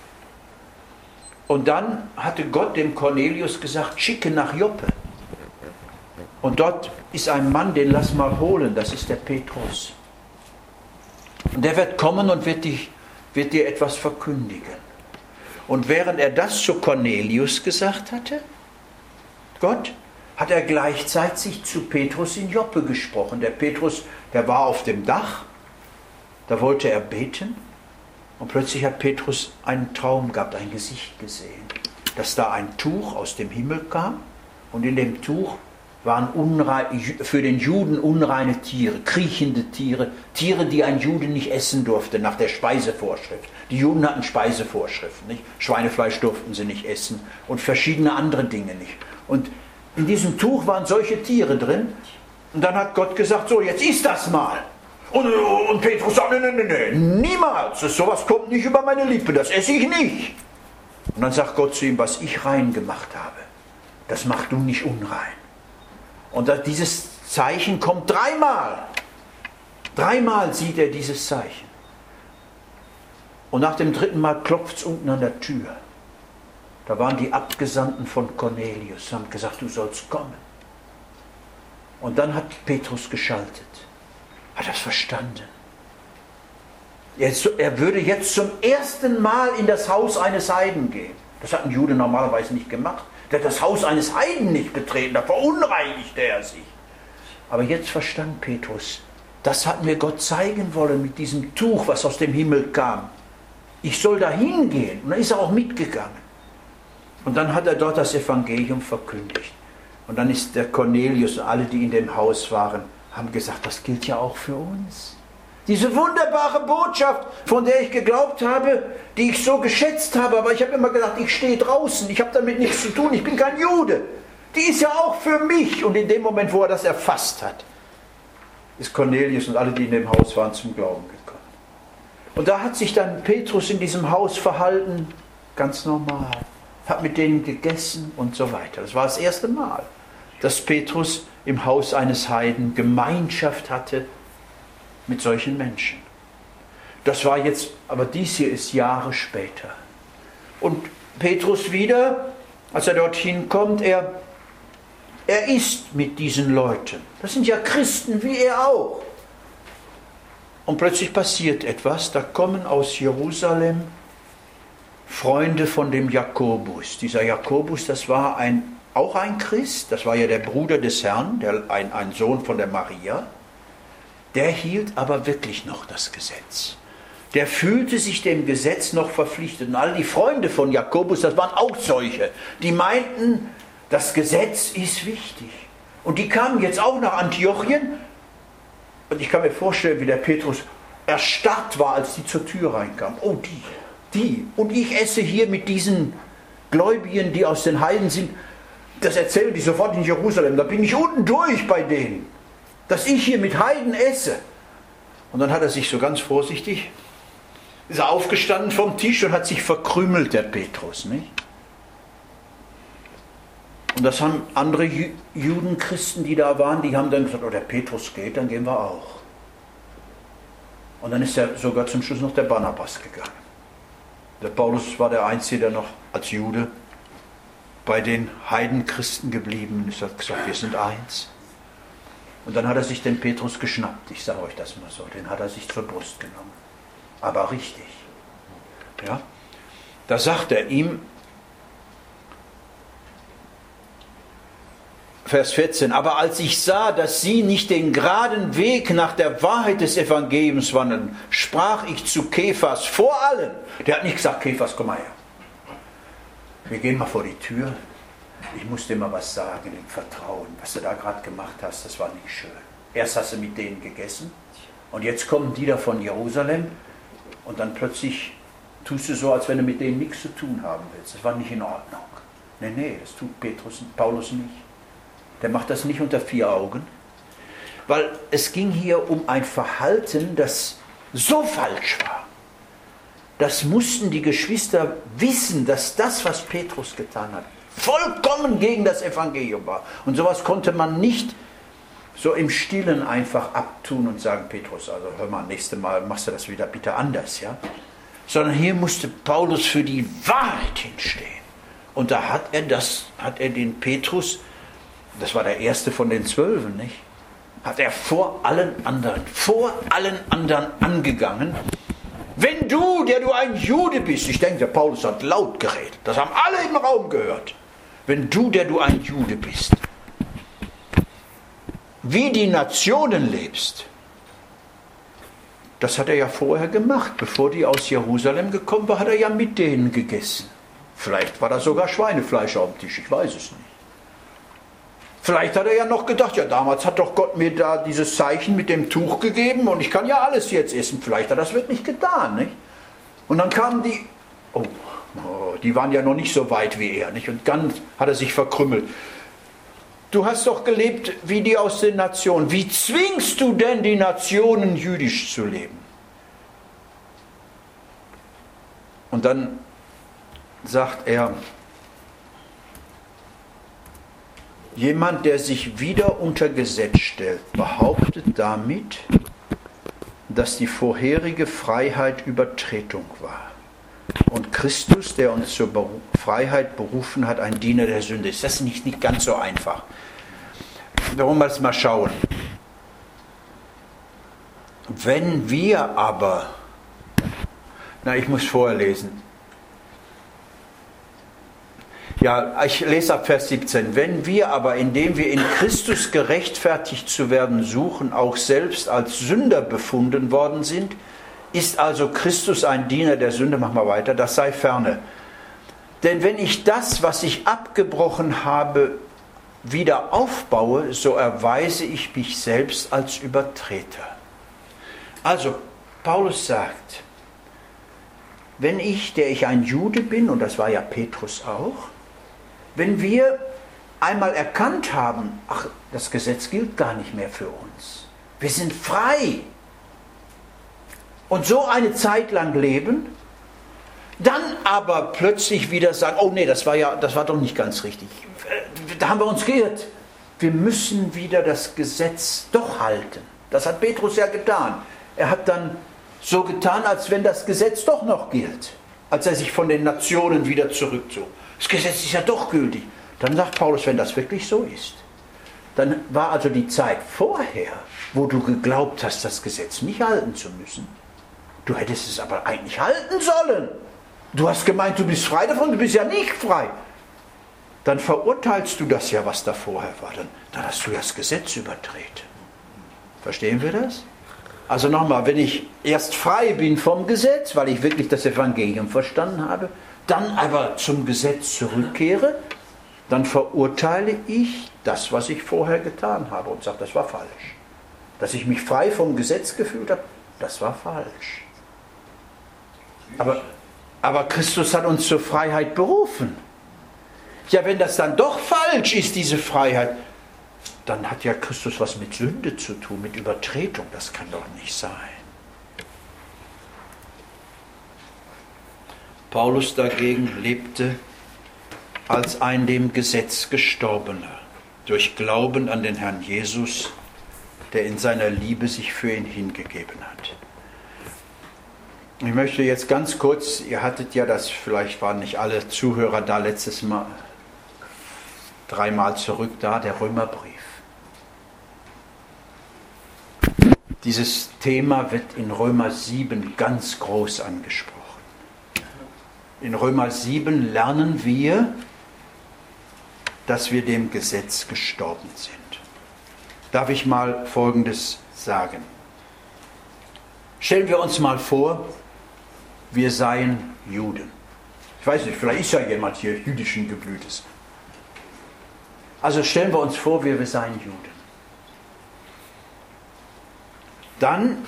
Und dann hatte Gott dem Cornelius gesagt, schicke nach Joppe. Und dort ist ein Mann, den lass mal holen, das ist der Petrus. Und der wird kommen und wird, dich, wird dir etwas verkündigen. Und während er das zu Cornelius gesagt hatte, Gott, hat er gleichzeitig zu Petrus in Joppe gesprochen. Der Petrus, der war auf dem Dach, da wollte er beten und plötzlich hat Petrus einen Traum gehabt, ein Gesicht gesehen, dass da ein Tuch aus dem Himmel kam und in dem Tuch waren unrein, für den Juden unreine Tiere, kriechende Tiere, Tiere, die ein Jude nicht essen durfte nach der Speisevorschrift. Die Juden hatten Speisevorschriften, nicht? Schweinefleisch durften sie nicht essen und verschiedene andere Dinge nicht. Und in diesem Tuch waren solche Tiere drin. Und dann hat Gott gesagt, so, jetzt isst das mal. Und, und Petrus sagt, nein, nein, nein, niemals. Das, sowas kommt nicht über meine Lippe, das esse ich nicht. Und dann sagt Gott zu ihm, was ich rein gemacht habe, das machst du nicht unrein. Und das, dieses Zeichen kommt dreimal. Dreimal sieht er dieses Zeichen. Und nach dem dritten Mal klopft es unten an der Tür. Da waren die Abgesandten von Cornelius, haben gesagt, du sollst kommen. Und dann hat Petrus geschaltet, hat das verstanden. Jetzt, er würde jetzt zum ersten Mal in das Haus eines Heiden gehen. Das hat ein Jude normalerweise nicht gemacht. Der hat das Haus eines Heiden nicht betreten, da verunreinigte er sich. Aber jetzt verstand Petrus, das hat mir Gott zeigen wollen mit diesem Tuch, was aus dem Himmel kam. Ich soll da hingehen. Und dann ist er auch mitgegangen. Und dann hat er dort das Evangelium verkündigt. Und dann ist der Cornelius und alle, die in dem Haus waren, haben gesagt, das gilt ja auch für uns. Diese wunderbare Botschaft, von der ich geglaubt habe, die ich so geschätzt habe, aber ich habe immer gedacht, ich stehe draußen, ich habe damit nichts zu tun, ich bin kein Jude. Die ist ja auch für mich. Und in dem Moment, wo er das erfasst hat, ist Cornelius und alle, die in dem Haus waren, zum Glauben gekommen. Und da hat sich dann Petrus in diesem Haus verhalten, ganz normal. Hat mit denen gegessen und so weiter. Das war das erste Mal, dass Petrus im Haus eines Heiden Gemeinschaft hatte mit solchen Menschen. Das war jetzt, aber dies hier ist Jahre später. Und Petrus wieder, als er dorthin kommt, er, er isst mit diesen Leuten. Das sind ja Christen wie er auch. Und plötzlich passiert etwas, da kommen aus Jerusalem Freunde von dem Jakobus. Dieser Jakobus, das war ein, auch ein Christ, das war ja der Bruder des Herrn, der, ein, ein Sohn von der Maria. Der hielt aber wirklich noch das Gesetz. Der fühlte sich dem Gesetz noch verpflichtet. Und all die Freunde von Jakobus, das waren auch solche, die meinten, das Gesetz ist wichtig. Und die kamen jetzt auch nach Antiochien. Und ich kann mir vorstellen, wie der Petrus erstarrt war, als die zur Tür reinkamen. Oh, die, die. Und ich esse hier mit diesen Gläubigen, die aus den Heiden sind. Das erzählen die sofort in Jerusalem. Da bin ich unten durch bei denen. Dass ich hier mit Heiden esse. Und dann hat er sich so ganz vorsichtig, ist er aufgestanden vom Tisch und hat sich verkrümelt, der Petrus, nicht? Und das haben andere Judenchristen, die da waren, die haben dann gesagt, oh, der Petrus geht, dann gehen wir auch. Und dann ist er sogar zum Schluss noch der Barnabas gegangen. Der Paulus war der Einzige, der noch als Jude bei den Heidenchristen geblieben ist. Er hat gesagt, wir sind eins. Und dann hat er sich den Petrus geschnappt, ich sage euch das mal so, den hat er sich zur Brust genommen. Aber richtig. Ja? Da sagt er ihm, Vers vierzehn, aber als ich sah, dass sie nicht den geraden Weg nach der Wahrheit des Evangeliums wandeln, sprach ich zu Kephas vor allen. Der hat nicht gesagt, Kephas, komm mal her. Wir gehen mal vor die Tür. Ich muss dir mal was sagen, im Vertrauen. Was du da gerade gemacht hast, das war nicht schön. Erst hast du mit denen gegessen und jetzt kommen die da von Jerusalem und dann plötzlich tust du so, als wenn du mit denen nichts zu tun haben willst. Das war nicht in Ordnung. Nee, nee, das tut Petrus und Paulus nicht. Der macht das nicht unter vier Augen, weil es ging hier um ein Verhalten, das so falsch war. Das mussten die Geschwister wissen, dass das, was Petrus getan hat, vollkommen gegen das Evangelium war. Und sowas konnte man nicht so im Stillen einfach abtun und sagen, Petrus, also hör mal, nächstes Mal machst du das wieder bitte anders, ja? Sondern hier musste Paulus für die Wahrheit hinstehen. Und da hat er das, hat er den Petrus, das war der erste von den Zwölfen, nicht? Hat er vor allen anderen, vor allen anderen angegangen. Wenn du, der du ein Jude bist, ich denke, der Paulus hat laut geredet, das haben alle im Raum gehört. Wenn du, der du ein Jude bist, wie die Nationen lebst, das hat er ja vorher gemacht. Bevor die aus Jerusalem gekommen war, hat er ja mit denen gegessen. Vielleicht war da sogar Schweinefleisch auf dem Tisch, ich weiß es nicht. Vielleicht hat er ja noch gedacht, ja damals hat doch Gott mir da dieses Zeichen mit dem Tuch gegeben und ich kann ja alles jetzt essen. Vielleicht hat er das wirklich getan, nicht? Und dann kamen die, oh, oh, die waren ja noch nicht so weit wie er, nicht? Und dann hat er sich verkrümmelt. Du hast doch gelebt wie die aus den Nationen. Wie zwingst du denn die Nationen, jüdisch zu leben? Und dann sagt er, jemand, der sich wieder unter Gesetz stellt, behauptet damit, dass die vorherige Freiheit Übertretung war. Und Christus, der uns zur Freiheit berufen hat, ein Diener der Sünde ist. Das ist nicht, nicht ganz so einfach. Warum wir es mal schauen. Wenn wir aber, na ich muss vorher lesen, Ja, ich lese ab Vers siebzehn. Wenn wir aber, indem wir in Christus gerechtfertigt zu werden suchen, auch selbst als Sünder befunden worden sind, ist also Christus ein Diener der Sünde? Mach mal weiter, das sei ferne. Denn wenn ich das, was ich abgebrochen habe, wieder aufbaue, so erweise ich mich selbst als Übertreter. Also, Paulus sagt, wenn ich, der ich ein Jude bin, und das war ja Petrus auch, wenn wir einmal erkannt haben, ach, das Gesetz gilt gar nicht mehr für uns. Wir sind frei. Und so eine Zeit lang leben, dann aber plötzlich wieder sagen, oh nee, das war ja, das war doch nicht ganz richtig. Da haben wir uns geirrt. Wir müssen wieder das Gesetz doch halten. Das hat Petrus ja getan. Er hat dann so getan, als wenn das Gesetz doch noch gilt. Als er sich von den Nationen wieder zurückzog. Das Gesetz ist ja doch gültig. Dann sagt Paulus, wenn das wirklich so ist, dann war also die Zeit vorher, wo du geglaubt hast, das Gesetz nicht halten zu müssen. Du hättest es aber eigentlich halten sollen. Du hast gemeint, du bist frei davon, du bist ja nicht frei. Dann verurteilst du das ja, was da vorher war. Dann, dann hast du das Gesetz übertreten. Verstehen wir das? Also nochmal, wenn ich erst frei bin vom Gesetz, weil ich wirklich das Evangelium verstanden habe, dann aber zum Gesetz zurückkehre, dann verurteile ich das, was ich vorher getan habe und sage, das war falsch. Dass ich mich frei vom Gesetz gefühlt habe, das war falsch. Aber, aber Christus hat uns zur Freiheit berufen. Ja, wenn das dann doch falsch ist, diese Freiheit, dann hat ja Christus was mit Sünde zu tun, mit Übertretung. Das kann doch nicht sein. Paulus dagegen lebte als ein dem Gesetz Gestorbener, durch Glauben an den Herrn Jesus, der in seiner Liebe sich für ihn hingegeben hat. Ich möchte jetzt ganz kurz, ihr hattet ja das, vielleicht waren nicht alle Zuhörer da letztes Mal, dreimal zurück da, der Römerbrief. Dieses Thema wird in Römer sieben ganz groß angesprochen. In Römer sieben lernen wir, dass wir dem Gesetz gestorben sind. Darf ich mal Folgendes sagen? Stellen wir uns mal vor, wir seien Juden. Ich weiß nicht, vielleicht ist ja jemand hier jüdischen Geblütes. Also stellen wir uns vor, wir seien Juden. Dann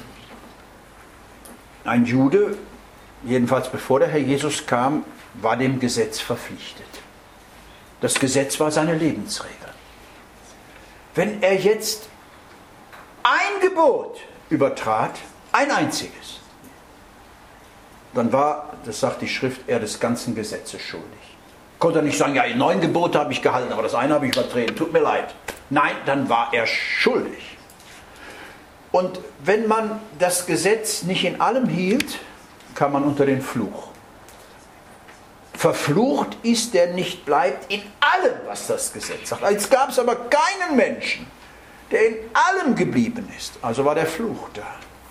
ein Jude, jedenfalls bevor der Herr Jesus kam, war dem Gesetz verpflichtet. Das Gesetz war seine Lebensregel. Wenn er jetzt ein Gebot übertrat, ein einziges, dann war, das sagt die Schrift, er des ganzen Gesetzes schuldig. Konnte er nicht sagen, ja, neun Gebote habe ich gehalten, aber das eine habe ich übertreten, tut mir leid. Nein, dann war er schuldig. Und wenn man das Gesetz nicht in allem hielt, kam man unter den Fluch. Verflucht ist, der nicht bleibt in allem, was das Gesetz sagt. Jetzt gab es aber keinen Menschen, der in allem geblieben ist. Also war der Fluch da.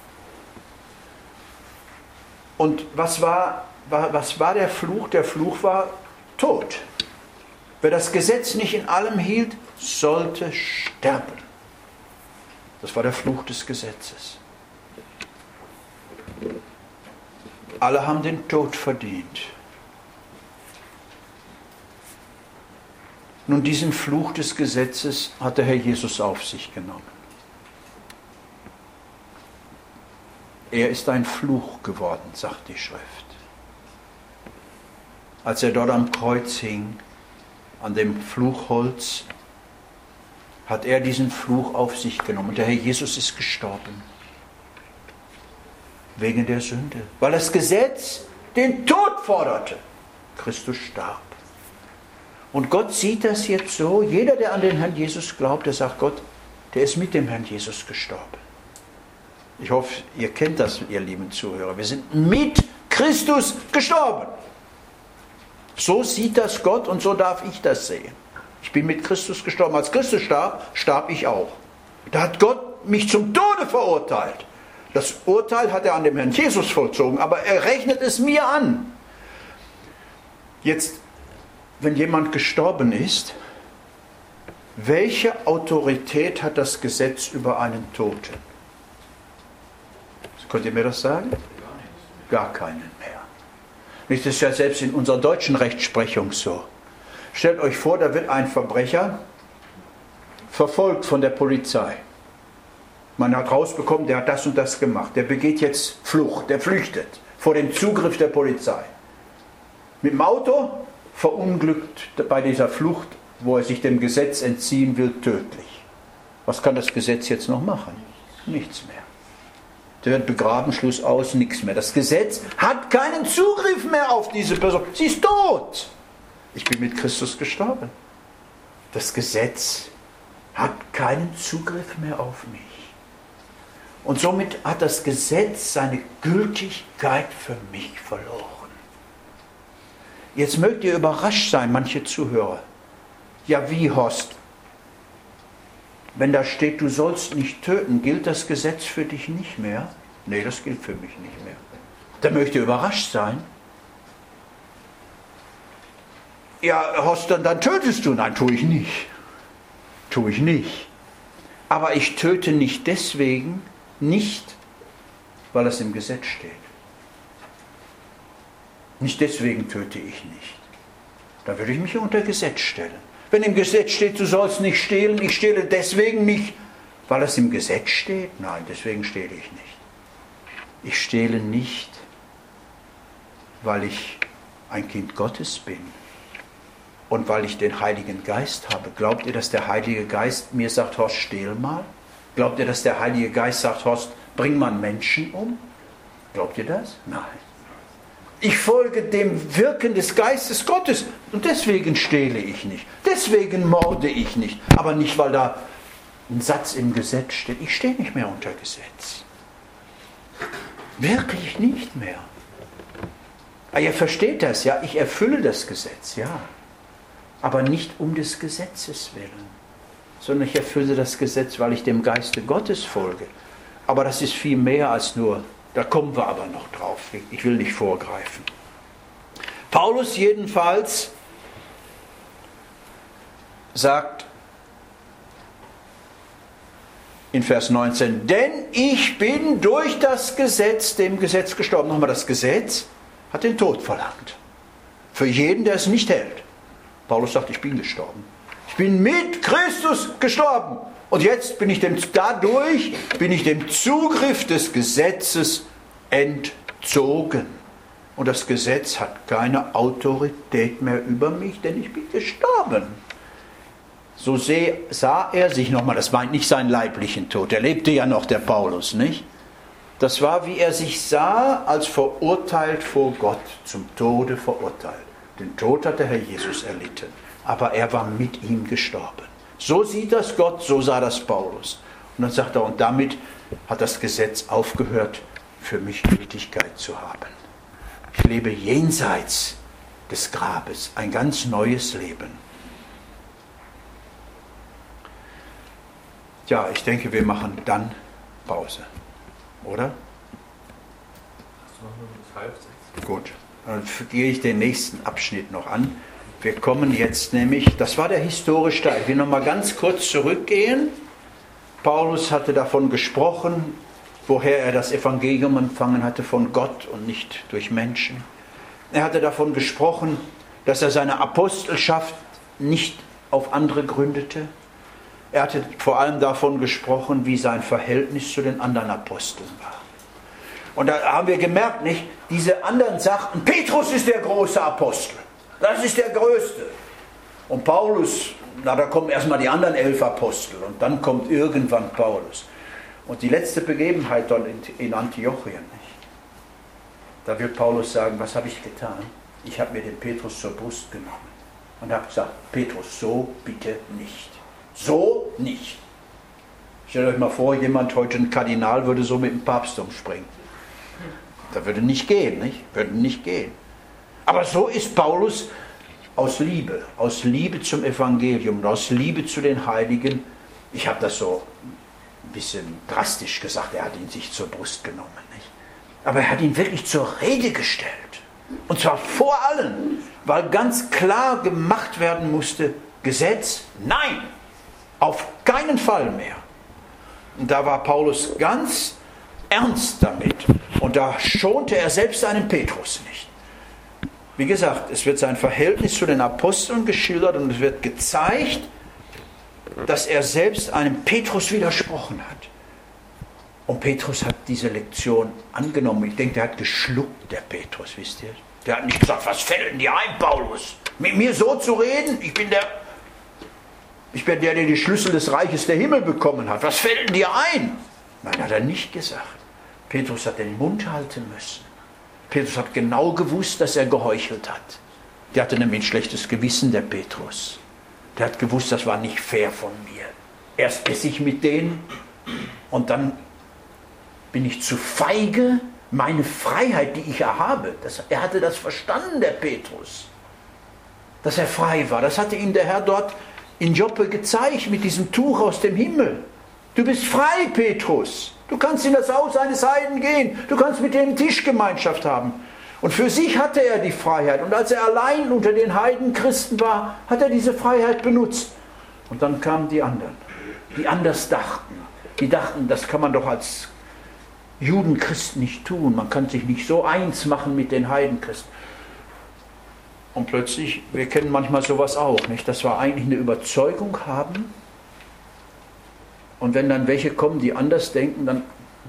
Und was war, war, was war der Fluch? Der Fluch war Tod. Wer das Gesetz nicht in allem hielt, sollte sterben. Das war der Fluch des Gesetzes. Alle haben den Tod verdient. Nun, diesen Fluch des Gesetzes hat der Herr Jesus auf sich genommen. Er ist ein Fluch geworden, sagt die Schrift. Als er dort am Kreuz hing, an dem Fluchholz, hat er diesen Fluch auf sich genommen. Und der Herr Jesus ist gestorben. Wegen der Sünde. Weil das Gesetz den Tod forderte. Christus starb. Und Gott sieht das jetzt so. Jeder, der an den Herrn Jesus glaubt, der sagt, Gott, der ist mit dem Herrn Jesus gestorben. Ich hoffe, ihr kennt das, ihr lieben Zuhörer. Wir sind mit Christus gestorben. So sieht das Gott und so darf ich das sehen. Ich bin mit Christus gestorben. Als Christus starb, starb ich auch. Da hat Gott mich zum Tode verurteilt. Das Urteil hat er an dem Herrn Jesus vollzogen, aber er rechnet es mir an. Jetzt wenn jemand gestorben ist, welche Autorität hat das Gesetz über einen Toten? Könnt ihr mir das sagen? Gar keinen mehr. Das ist ja selbst in unserer deutschen Rechtsprechung so. Stellt euch vor, da wird ein Verbrecher verfolgt von der Polizei. Man hat rausbekommen, der hat das und das gemacht. Der begeht jetzt Flucht, der flüchtet vor dem Zugriff der Polizei. Mit dem Auto verunglückt bei dieser Flucht, wo er sich dem Gesetz entziehen will, tödlich. Was kann das Gesetz jetzt noch machen? Nichts mehr. Der wird begraben, Schluss aus, nichts mehr. Das Gesetz hat keinen Zugriff mehr auf diese Person. Sie ist tot. Ich bin mit Christus gestorben. Das Gesetz hat keinen Zugriff mehr auf mich. Und somit hat das Gesetz seine Gültigkeit für mich verloren. Jetzt mögt ihr überrascht sein, manche Zuhörer. Ja, wie, Horst? Wenn da steht, du sollst nicht töten, gilt das Gesetz für dich nicht mehr? Nee, das gilt für mich nicht mehr. Da mögt ihr überrascht sein. Ja, Horst, dann, dann tötest du. Nein, tue ich nicht. Tue ich nicht. Aber ich töte nicht deswegen, nicht, weil es im Gesetz steht. Nicht deswegen töte ich nicht. Da würde ich mich unter Gesetz stellen. Wenn im Gesetz steht, du sollst nicht stehlen, ich stehle deswegen nicht, weil es im Gesetz steht? Nein, deswegen stehle ich nicht. Ich stehle nicht, weil ich ein Kind Gottes bin und weil ich den Heiligen Geist habe. Glaubt ihr, dass der Heilige Geist mir sagt, Horst, stehl mal? Glaubt ihr, dass der Heilige Geist sagt, Horst, bring mal Menschen um? Glaubt ihr das? Nein. Ich folge dem Wirken des Geistes Gottes und deswegen stehle ich nicht. Deswegen morde ich nicht. Aber nicht, weil da ein Satz im Gesetz steht. Ich stehe nicht mehr unter Gesetz. Wirklich nicht mehr. Aber ihr versteht das, ja? Ich erfülle das Gesetz, ja. Aber nicht um des Gesetzes willen, sondern ich erfülle das Gesetz, weil ich dem Geiste Gottes folge. Aber das ist viel mehr als nur... Da kommen wir aber noch drauf. Ich will nicht vorgreifen. Paulus jedenfalls sagt in Vers neunzehn, denn ich bin durch das Gesetz, dem Gesetz gestorben. Nochmal, das Gesetz hat den Tod verlangt. Für jeden, der es nicht hält. Paulus sagt, ich bin gestorben. Ich bin mit Christus gestorben. Und jetzt bin ich dem, dadurch bin ich dem Zugriff des Gesetzes entzogen. Und das Gesetz hat keine Autorität mehr über mich, denn ich bin gestorben. So seh, sah er sich nochmal, das meint nicht seinen leiblichen Tod, er lebte ja noch, der Paulus, nicht? Das war, wie er sich sah, als verurteilt vor Gott, zum Tode verurteilt. Den Tod hat der Herr Jesus erlitten, aber er war mit ihm gestorben. So sieht das Gott, so sah das Paulus. Und dann sagt er, und damit hat das Gesetz aufgehört, für mich Gültigkeit zu haben. Ich lebe jenseits des Grabes, ein ganz neues Leben. Ja, ich denke, wir machen dann Pause, oder? Gut, dann gehe ich den nächsten Abschnitt noch an. Wir kommen jetzt nämlich, das war der historische Teil. Ich will noch mal ganz kurz zurückgehen. Paulus hatte davon gesprochen, woher er das Evangelium empfangen hatte, von Gott und nicht durch Menschen. Er hatte davon gesprochen, dass er seine Apostelschaft nicht auf andere gründete. Er hatte vor allem davon gesprochen, wie sein Verhältnis zu den anderen Aposteln war. Und da haben wir gemerkt, nicht, diese anderen sagten, Petrus ist der große Apostel. Das ist der Größte. Und Paulus, na, da kommen erstmal die anderen elf Apostel und dann kommt irgendwann Paulus. Und die letzte Begebenheit dort in Antiochien, nicht? Da wird Paulus sagen, was habe ich getan? Ich habe mir den Petrus zur Brust genommen und habe gesagt, Petrus, so bitte nicht. So nicht. Stellt euch mal vor, jemand, heute ein Kardinal, würde so mit dem Papst umspringen. Das würde nicht gehen, nicht? Würde nicht gehen. Aber so ist Paulus aus Liebe, aus Liebe zum Evangelium, aus Liebe zu den Heiligen. Ich habe das so ein bisschen drastisch gesagt, er hat ihn sich zur Brust genommen, nicht? Aber er hat ihn wirklich zur Rede gestellt. Und zwar vor allen, weil ganz klar gemacht werden musste, Gesetz, nein, auf keinen Fall mehr. Und da war Paulus ganz ernst damit. Und da schonte er selbst seinen Petrus nicht. Wie gesagt, es wird sein Verhältnis zu den Aposteln geschildert und es wird gezeigt, dass er selbst einem Petrus widersprochen hat. Und Petrus hat diese Lektion angenommen. Ich denke, der hat geschluckt, der Petrus, wisst ihr? Der hat nicht gesagt, was fällt denn dir ein, Paulus? Mit mir so zu reden? Ich bin der, ich bin der, der die Schlüssel des Reiches der Himmel bekommen hat. Was fällt denn dir ein? Nein, hat er nicht gesagt. Petrus hat den Mund halten müssen. Petrus hat genau gewusst, dass er geheuchelt hat. Der hatte nämlich ein schlechtes Gewissen, der Petrus. Der hat gewusst, das war nicht fair von mir. Erst esse ich mit denen und dann bin ich zu feige, meine Freiheit, die ich ja habe. Das, er hatte das verstanden, der Petrus. Dass er frei war. Das hatte ihm der Herr dort in Joppe gezeigt mit diesem Tuch aus dem Himmel. Du bist frei, Petrus. Du kannst in das Haus eines Heiden gehen. Du kannst mit denen Tischgemeinschaft haben. Und für sich hatte er die Freiheit. Und als er allein unter den Heidenchristen war, hat er diese Freiheit benutzt. Und dann kamen die anderen, die anders dachten. Die dachten, das kann man doch als Judenchristen nicht tun. Man kann sich nicht so eins machen mit den Heidenchristen. Und plötzlich, wir kennen manchmal sowas auch, nicht? Dass wir eigentlich eine Überzeugung haben. Und wenn dann welche kommen, die anders denken, dann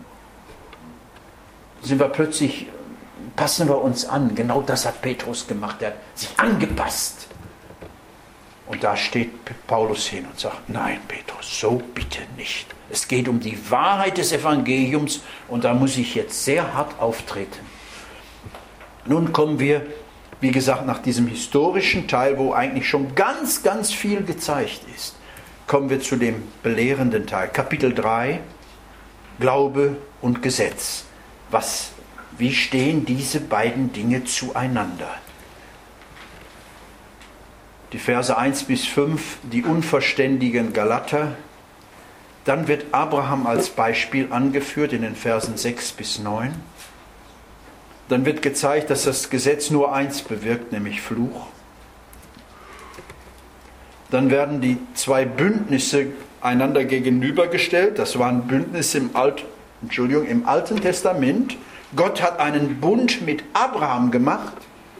sind wir plötzlich, passen wir uns an. Genau das hat Petrus gemacht. Er hat sich angepasst. Und da steht Paulus hin und sagt, nein, Petrus, so bitte nicht. Es geht um die Wahrheit des Evangeliums und da muss ich jetzt sehr hart auftreten. Nun kommen wir, wie gesagt, nach diesem historischen Teil, wo eigentlich schon ganz, ganz viel gezeigt ist, kommen wir zu dem belehrenden Teil. Kapitel drei, Glaube und Gesetz. Was, wie stehen diese beiden Dinge zueinander? Die Verse eins bis fünf, die unverständigen Galater. Dann wird Abraham als Beispiel angeführt in den Versen sechs bis neun. Dann wird gezeigt, dass das Gesetz nur eins bewirkt, nämlich Fluch. Dann werden die zwei Bündnisse einander gegenübergestellt. Das waren Bündnisse im, Alt, Entschuldigung, im Alten Testament. Gott hat einen Bund mit Abraham gemacht.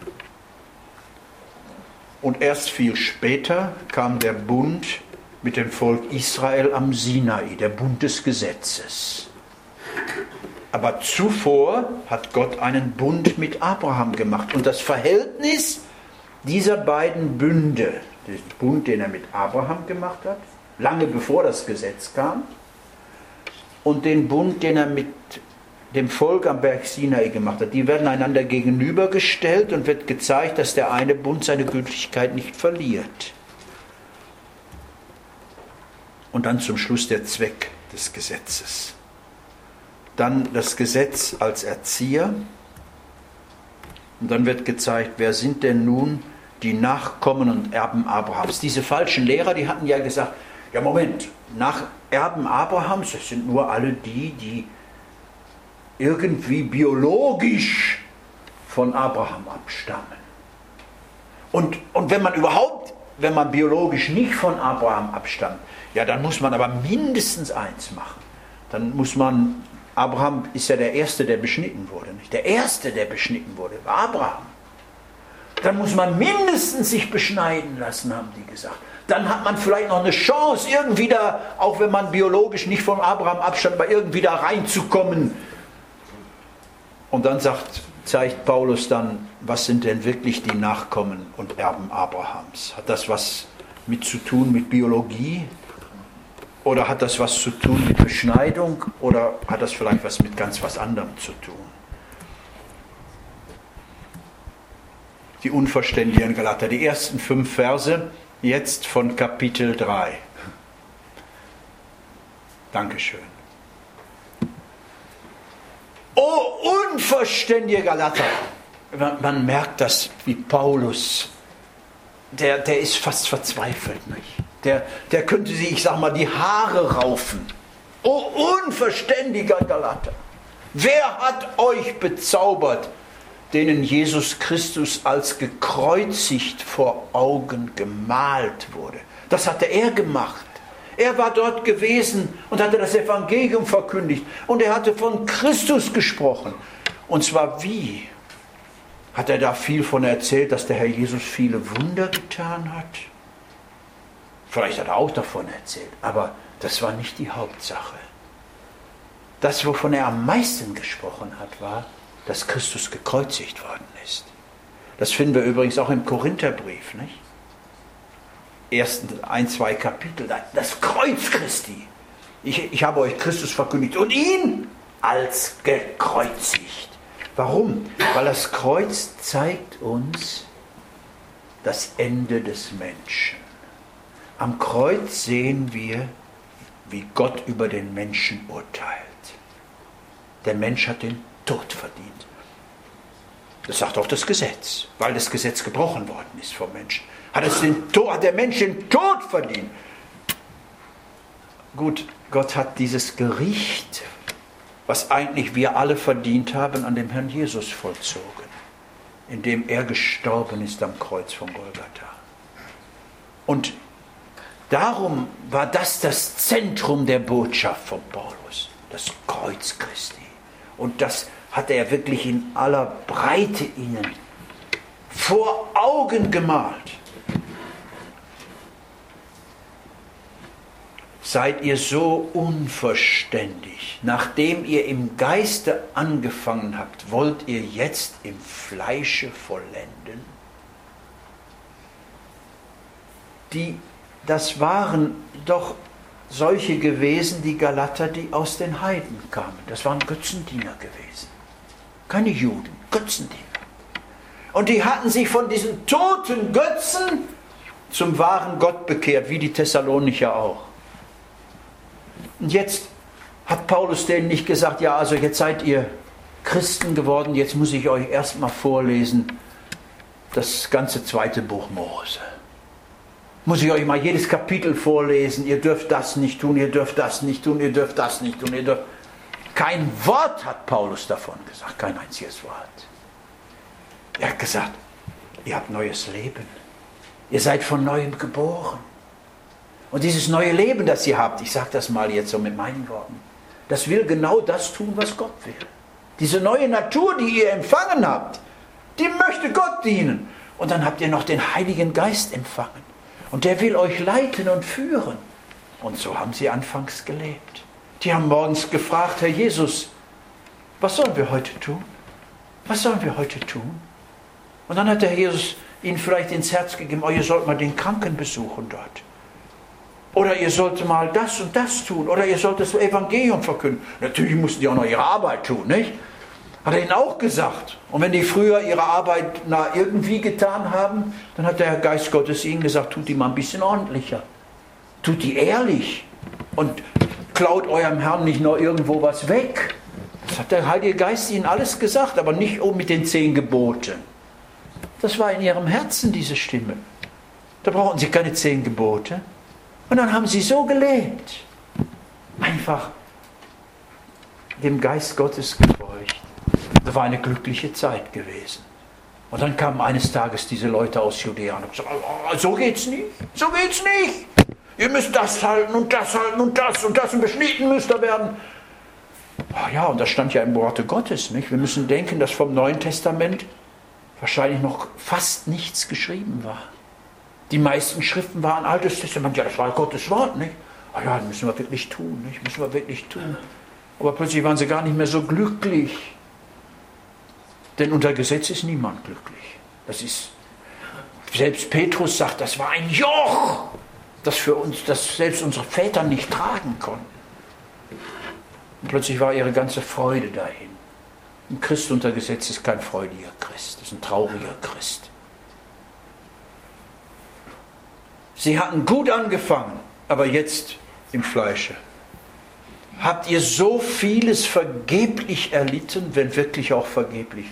Und erst viel später kam der Bund mit dem Volk Israel am Sinai, der Bund des Gesetzes. Aber zuvor hat Gott einen Bund mit Abraham gemacht. Und das Verhältnis dieser beiden Bünde, den Bund, den er mit Abraham gemacht hat, lange bevor das Gesetz kam, und den Bund, den er mit dem Volk am Berg Sinai gemacht hat, die werden einander gegenübergestellt und wird gezeigt, dass der eine Bund seine Gültigkeit nicht verliert. Und dann zum Schluss der Zweck des Gesetzes. Dann das Gesetz als Erzieher. Und dann wird gezeigt, wer sind denn nun die Nachkommen und Erben Abrahams? Diese falschen Lehrer, die hatten ja gesagt, ja Moment, nach Erben Abrahams, das sind nur alle die, die irgendwie biologisch von Abraham abstammen. Und, und wenn man überhaupt, wenn man biologisch nicht von Abraham abstammt, ja, dann muss man aber mindestens eins machen. Dann muss man, Abraham ist ja der Erste, der beschnitten wurde. Nicht? Der Erste, der beschnitten wurde, war Abraham. Dann muss man mindestens sich beschneiden lassen, haben die gesagt. Dann hat man vielleicht noch eine Chance, irgendwie da, auch wenn man biologisch nicht von Abraham abstammt, aber irgendwie da reinzukommen. Und dann sagt, zeigt Paulus dann, was sind denn wirklich die Nachkommen und Erben Abrahams? Hat das was mit zu tun mit Biologie? Oder hat das was zu tun mit Beschneidung? Oder hat das vielleicht was mit ganz was anderem zu tun? Die unverständigen Galater, die ersten fünf Verse, jetzt von Kapitel drei. Dankeschön. Oh, unverständige Galater! Man, man merkt das, wie Paulus, der, der ist fast verzweifelt, nicht? Der, der könnte sich, ich sag mal, die Haare raufen. Oh, unverständiger Galater! Wer hat euch bezaubert, denen Jesus Christus als gekreuzigt vor Augen gemalt wurde. Das hatte er gemacht. Er war dort gewesen und hatte das Evangelium verkündigt. Und er hatte von Christus gesprochen. Und zwar wie? Hat er da viel von erzählt, dass der Herr Jesus viele Wunder getan hat? Vielleicht hat er auch davon erzählt, aber das war nicht die Hauptsache. Das, wovon er am meisten gesprochen hat, war, dass Christus gekreuzigt worden ist. Das finden wir übrigens auch im Korintherbrief, nicht? Ersten ein, zwei Kapitel, das Kreuz Christi. Ich, ich habe euch Christus verkündigt und ihn als gekreuzigt. Warum? Weil das Kreuz zeigt uns das Ende des Menschen. Am Kreuz sehen wir, wie Gott über den Menschen urteilt. Der Mensch hat den Tod verdient. Das sagt auch das Gesetz, weil das Gesetz gebrochen worden ist vom Menschen. Hat, es den Tod, hat der Mensch den Tod verdient. Gut, Gott hat dieses Gericht, was eigentlich wir alle verdient haben, an dem Herrn Jesus vollzogen, indem er gestorben ist am Kreuz von Golgatha. Und darum war das das Zentrum der Botschaft von Paulus, das Kreuz Christi. Und das hat er wirklich in aller Breite ihnen vor Augen gemalt. Seid ihr so unverständig, nachdem ihr im Geiste angefangen habt, wollt ihr jetzt im Fleische vollenden? Die, das waren doch solche gewesen, die Galater, die aus den Heiden kamen. Das waren Götzendiener gewesen. Keine Juden, Götzendiener. Und die hatten sich von diesen toten Götzen zum wahren Gott bekehrt, wie die Thessalonicher auch. Und jetzt hat Paulus denen nicht gesagt, ja, also jetzt seid ihr Christen geworden, jetzt muss ich euch erstmal vorlesen, das ganze zweite Buch Mose. Muss ich euch mal jedes Kapitel vorlesen, ihr dürft das nicht tun, ihr dürft das nicht tun, ihr dürft das nicht tun, ihr dürft... Kein Wort hat Paulus davon gesagt, kein einziges Wort. Er hat gesagt, ihr habt neues Leben. Ihr seid von Neuem geboren. Und dieses neue Leben, das ihr habt, ich sage das mal jetzt so mit meinen Worten, das will genau das tun, was Gott will. Diese neue Natur, die ihr empfangen habt, die möchte Gott dienen. Und dann habt ihr noch den Heiligen Geist empfangen. Und der will euch leiten und führen. Und so haben sie anfangs gelebt. Die haben morgens gefragt, Herr Jesus, was sollen wir heute tun? Was sollen wir heute tun? Und dann hat der Herr Jesus ihnen vielleicht ins Herz gegeben, oh, ihr sollt mal den Kranken besuchen dort. Oder ihr sollt mal das und das tun. Oder ihr sollt das Evangelium verkünden. Natürlich mussten die auch noch ihre Arbeit tun, nicht? Hat er ihnen auch gesagt. Und wenn die früher ihre Arbeit na, irgendwie getan haben, dann hat der Herr Geist Gottes ihnen gesagt, tut die mal ein bisschen ordentlicher. Tut die ehrlich. Und klaut eurem Herrn nicht noch irgendwo was weg. Das hat der Heilige Geist ihnen alles gesagt, aber nicht um mit den zehn Geboten. Das war in ihrem Herzen, diese Stimme. Da brauchten sie keine zehn Gebote. Und dann haben sie so gelebt. Einfach dem Geist Gottes gehorcht. Das war eine glückliche Zeit gewesen. Und dann kamen eines Tages diese Leute aus Judäa und gesagt, oh, so geht's nicht, so geht's nicht. Ihr müsst das halten und das halten und das und das und beschnitten müsst ihr werden. Oh ja, und das stand ja im Worte Gottes, nicht? Wir müssen denken, dass vom Neuen Testament wahrscheinlich noch fast nichts geschrieben war. Die meisten Schriften waren Altes Testament, ja, das war Gottes Wort, nicht? Ah ja, das müssen wir wirklich tun, nicht? Müssen wir wirklich tun. Aber plötzlich waren sie gar nicht mehr so glücklich. Denn unter Gesetz ist niemand glücklich. Das ist, selbst Petrus sagt, das war ein Joch, das für uns, das selbst unsere Väter nicht tragen konnten. Und plötzlich war ihre ganze Freude dahin. Ein Christ unter Gesetz ist kein freudiger Christ, das ist ein trauriger Christ. Sie hatten gut angefangen, aber jetzt im Fleische. Habt ihr so vieles vergeblich erlitten, wenn wirklich auch vergeblich?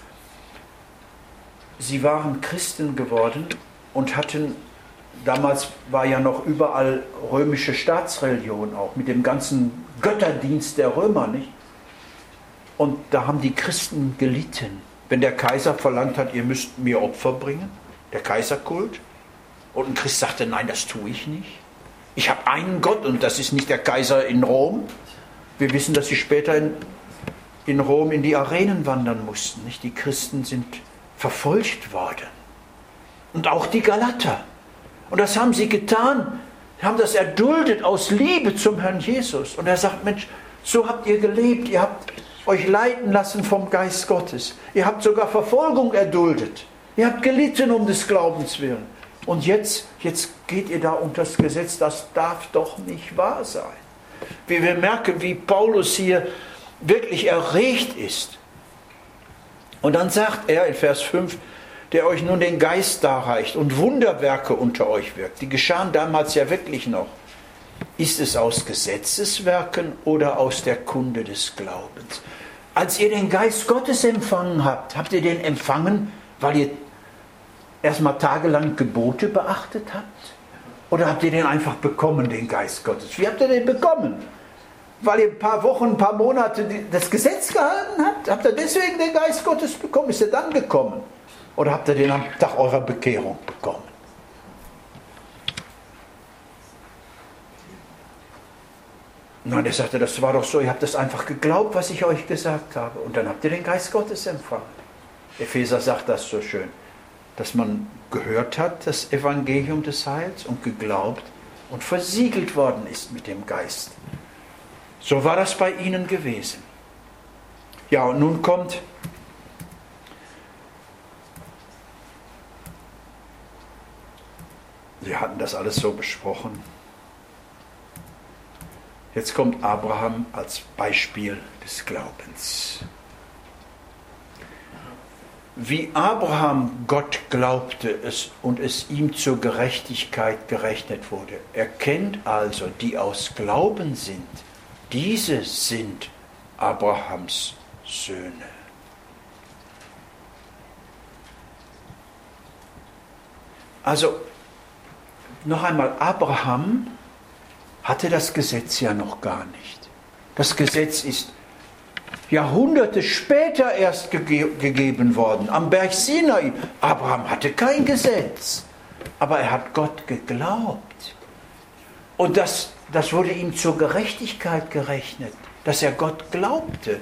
Sie waren Christen geworden und hatten, damals war ja noch überall römische Staatsreligion auch, mit dem ganzen Götterdienst der Römer, nicht? Und da haben die Christen gelitten. wenn der Kaiser verlangt hat, ihr müsst mir Opfer bringen, der Kaiserkult, und ein Christ sagte, nein, das tue ich nicht. Ich habe einen Gott und das ist nicht der Kaiser in Rom. Wir wissen, dass sie später in, in Rom in die Arenen wandern mussten. Nicht? Die Christen sind verfolgt worden. Und auch die Galater. Und das haben sie getan, haben das erduldet aus Liebe zum Herrn Jesus. Und er sagt, Mensch, so habt ihr gelebt, ihr habt euch leiten lassen vom Geist Gottes. Ihr habt sogar Verfolgung erduldet. Ihr habt gelitten um des Glaubens willen. Und jetzt, jetzt geht ihr da unter das Gesetz, das darf doch nicht wahr sein. Wie wir merken, wie Paulus hier wirklich erregt ist. Und dann sagt er in Vers fünf, der euch nun den Geist darreicht und Wunderwerke unter euch wirkt. Die geschahen damals ja wirklich noch. Ist es aus Gesetzeswerken oder aus der Kunde des Glaubens? Als ihr den Geist Gottes empfangen habt, habt ihr den empfangen, weil ihr erstmal tagelang Gebote beachtet habt? Oder habt ihr den einfach bekommen, den Geist Gottes? Wie habt ihr den bekommen? Weil ihr ein paar Wochen, ein paar Monate das Gesetz gehalten habt? Habt ihr deswegen den Geist Gottes bekommen? Ist er dann gekommen? Oder habt ihr den am Tag eurer Bekehrung bekommen? Nein, er sagte, das war doch so, ihr habt das einfach geglaubt, was ich euch gesagt habe. Und dann habt ihr den Geist Gottes empfangen. Epheser sagt das so schön, dass man gehört hat, das Evangelium des Heils, und geglaubt und versiegelt worden ist mit dem Geist. So war das bei ihnen gewesen. Ja, und nun kommt wir hatten das alles so besprochen. Jetzt kommt Abraham als Beispiel des Glaubens. Wie Abraham Gott glaubte es und es ihm zur Gerechtigkeit gerechnet wurde. Erkennt also, die aus Glauben sind, diese sind Abrahams Söhne. Also, noch einmal, Abraham hatte das Gesetz ja noch gar nicht. Das Gesetz ist Jahrhunderte später erst gege- gegeben worden, am Berg Sinai. Abraham hatte kein Gesetz, aber er hat Gott geglaubt. Und das, das wurde ihm zur Gerechtigkeit gerechnet, dass er Gott glaubte.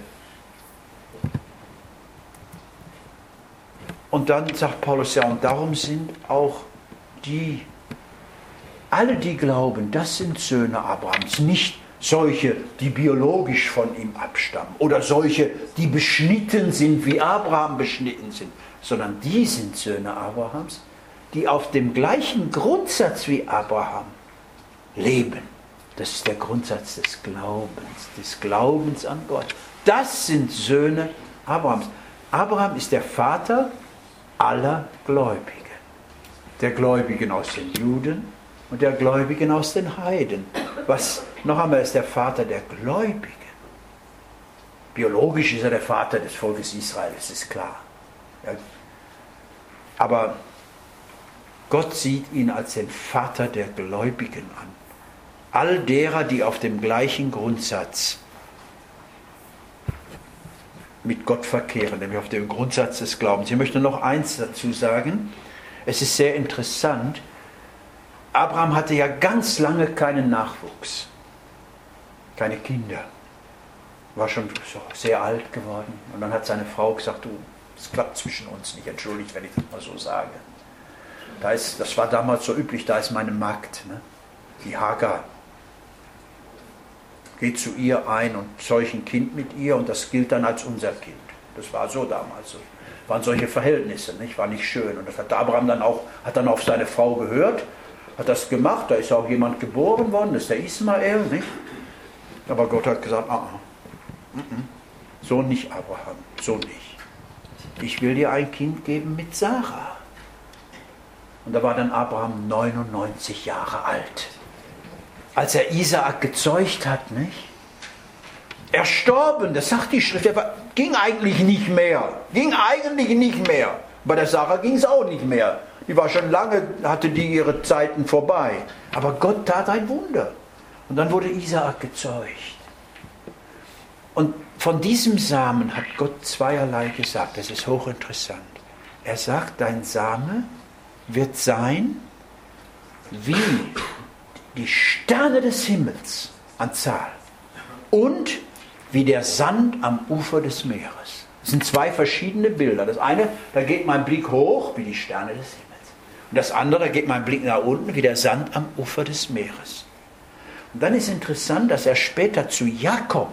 Und dann sagt Paulus, ja, und darum sind auch die Alle, die glauben, das sind Söhne Abrahams, nicht solche, die biologisch von ihm abstammen oder solche, die beschnitten sind, wie Abraham beschnitten sind, sondern die sind Söhne Abrahams, die auf dem gleichen Grundsatz wie Abraham leben. Das ist der Grundsatz des Glaubens, des Glaubens an Gott. Das sind Söhne Abrahams. Abraham ist der Vater aller Gläubigen. Der Gläubigen aus den Juden und der Gläubigen aus den Heiden. Was, noch einmal, ist der Vater der Gläubigen. Biologisch ist er der Vater des Volkes Israel, das ist klar. Ja. Aber Gott sieht ihn als den Vater der Gläubigen an. All derer, die auf dem gleichen Grundsatz mit Gott verkehren, nämlich auf dem Grundsatz des Glaubens. Ich möchte noch eins dazu sagen. Es ist sehr interessant. Abraham hatte ja ganz lange keinen Nachwuchs, keine Kinder. War schon so sehr alt geworden. Und dann hat seine Frau gesagt, du, das klappt zwischen uns nicht, entschuldigt, wenn ich das mal so sage. Da ist, das war damals so üblich, da ist meine Magd, ne? Die Hagar. Geht zu ihr ein und zeugt ein Kind mit ihr und das gilt dann als unser Kind. Das war so damals so. Waren solche Verhältnisse, nicht? War nicht schön. Und das hat Abraham dann auch, hat dann auf seine Frau gehört, hat das gemacht, da ist auch jemand geboren worden, das ist der Ismael, nicht? Aber Gott hat gesagt, ah, ah, so nicht Abraham, so nicht. Ich will dir ein Kind geben mit Sarah. Und da war dann Abraham neunundneunzig Jahre alt. Als er Isaak gezeugt hat, nicht? Erstorben, das sagt die Schrift, er war, ging eigentlich nicht mehr. Ging eigentlich nicht mehr. Bei der Sarah ging es auch nicht mehr. Die war schon lange, hatte die ihre Zeiten vorbei. Aber Gott tat ein Wunder. Und dann wurde Isaak gezeugt. Und von diesem Samen hat Gott zweierlei gesagt. Das ist hochinteressant. Er sagt, dein Same wird sein wie die Sterne des Himmels an Zahl und wie der Sand am Ufer des Meeres. Das sind zwei verschiedene Bilder. Das eine, da geht mein Blick hoch wie die Sterne des Himmels. Und das andere, da geht mein Blick nach unten wie der Sand am Ufer des Meeres. Und dann ist interessant, dass er später zu Jakob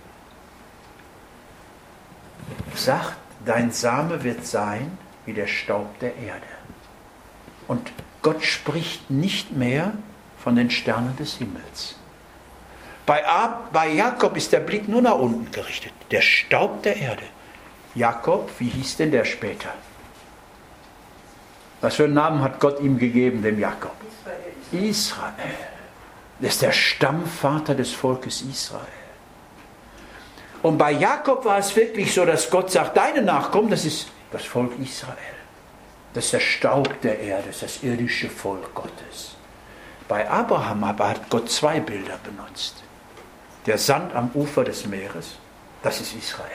sagt, dein Same wird sein wie der Staub der Erde. Und Gott spricht nicht mehr von den Sternen des Himmels. Bei, Ab, bei Jakob ist der Blick nur nach unten gerichtet. Der Staub der Erde. Jakob, wie hieß denn der später? Was für einen Namen hat Gott ihm gegeben, dem Jakob? Israel. Israel. Das ist der Stammvater des Volkes Israel. Und bei Jakob war es wirklich so, dass Gott sagt, deine Nachkommen, das ist das Volk Israel. Das ist der Staub der Erde, das ist das irdische Volk Gottes. Bei Abraham aber hat Gott zwei Bilder benutzt. Der Sand am Ufer des Meeres, das ist Israel.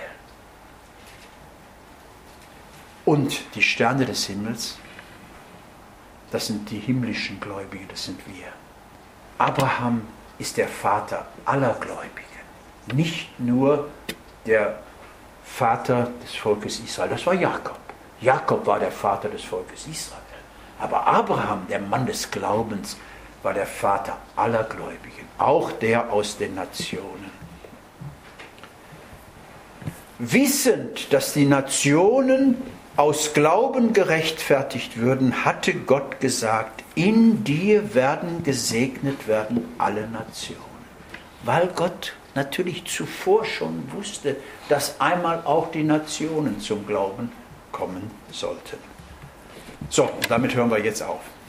Und die Sterne des Himmels, das sind die himmlischen Gläubigen, das sind wir. Abraham ist der Vater aller Gläubigen. Nicht nur der Vater des Volkes Israel, das war Jakob. Jakob war der Vater des Volkes Israel. Aber Abraham, der Mann des Glaubens, war der Vater aller Gläubigen, auch der aus den Nationen. Wissend, dass die Nationen aus Glauben gerechtfertigt würden, hatte Gott gesagt, in dir werden gesegnet werden alle Nationen. Weil Gott natürlich zuvor schon wusste, dass einmal auch die Nationen zum Glauben kommen sollten. So, und damit hören wir jetzt auf.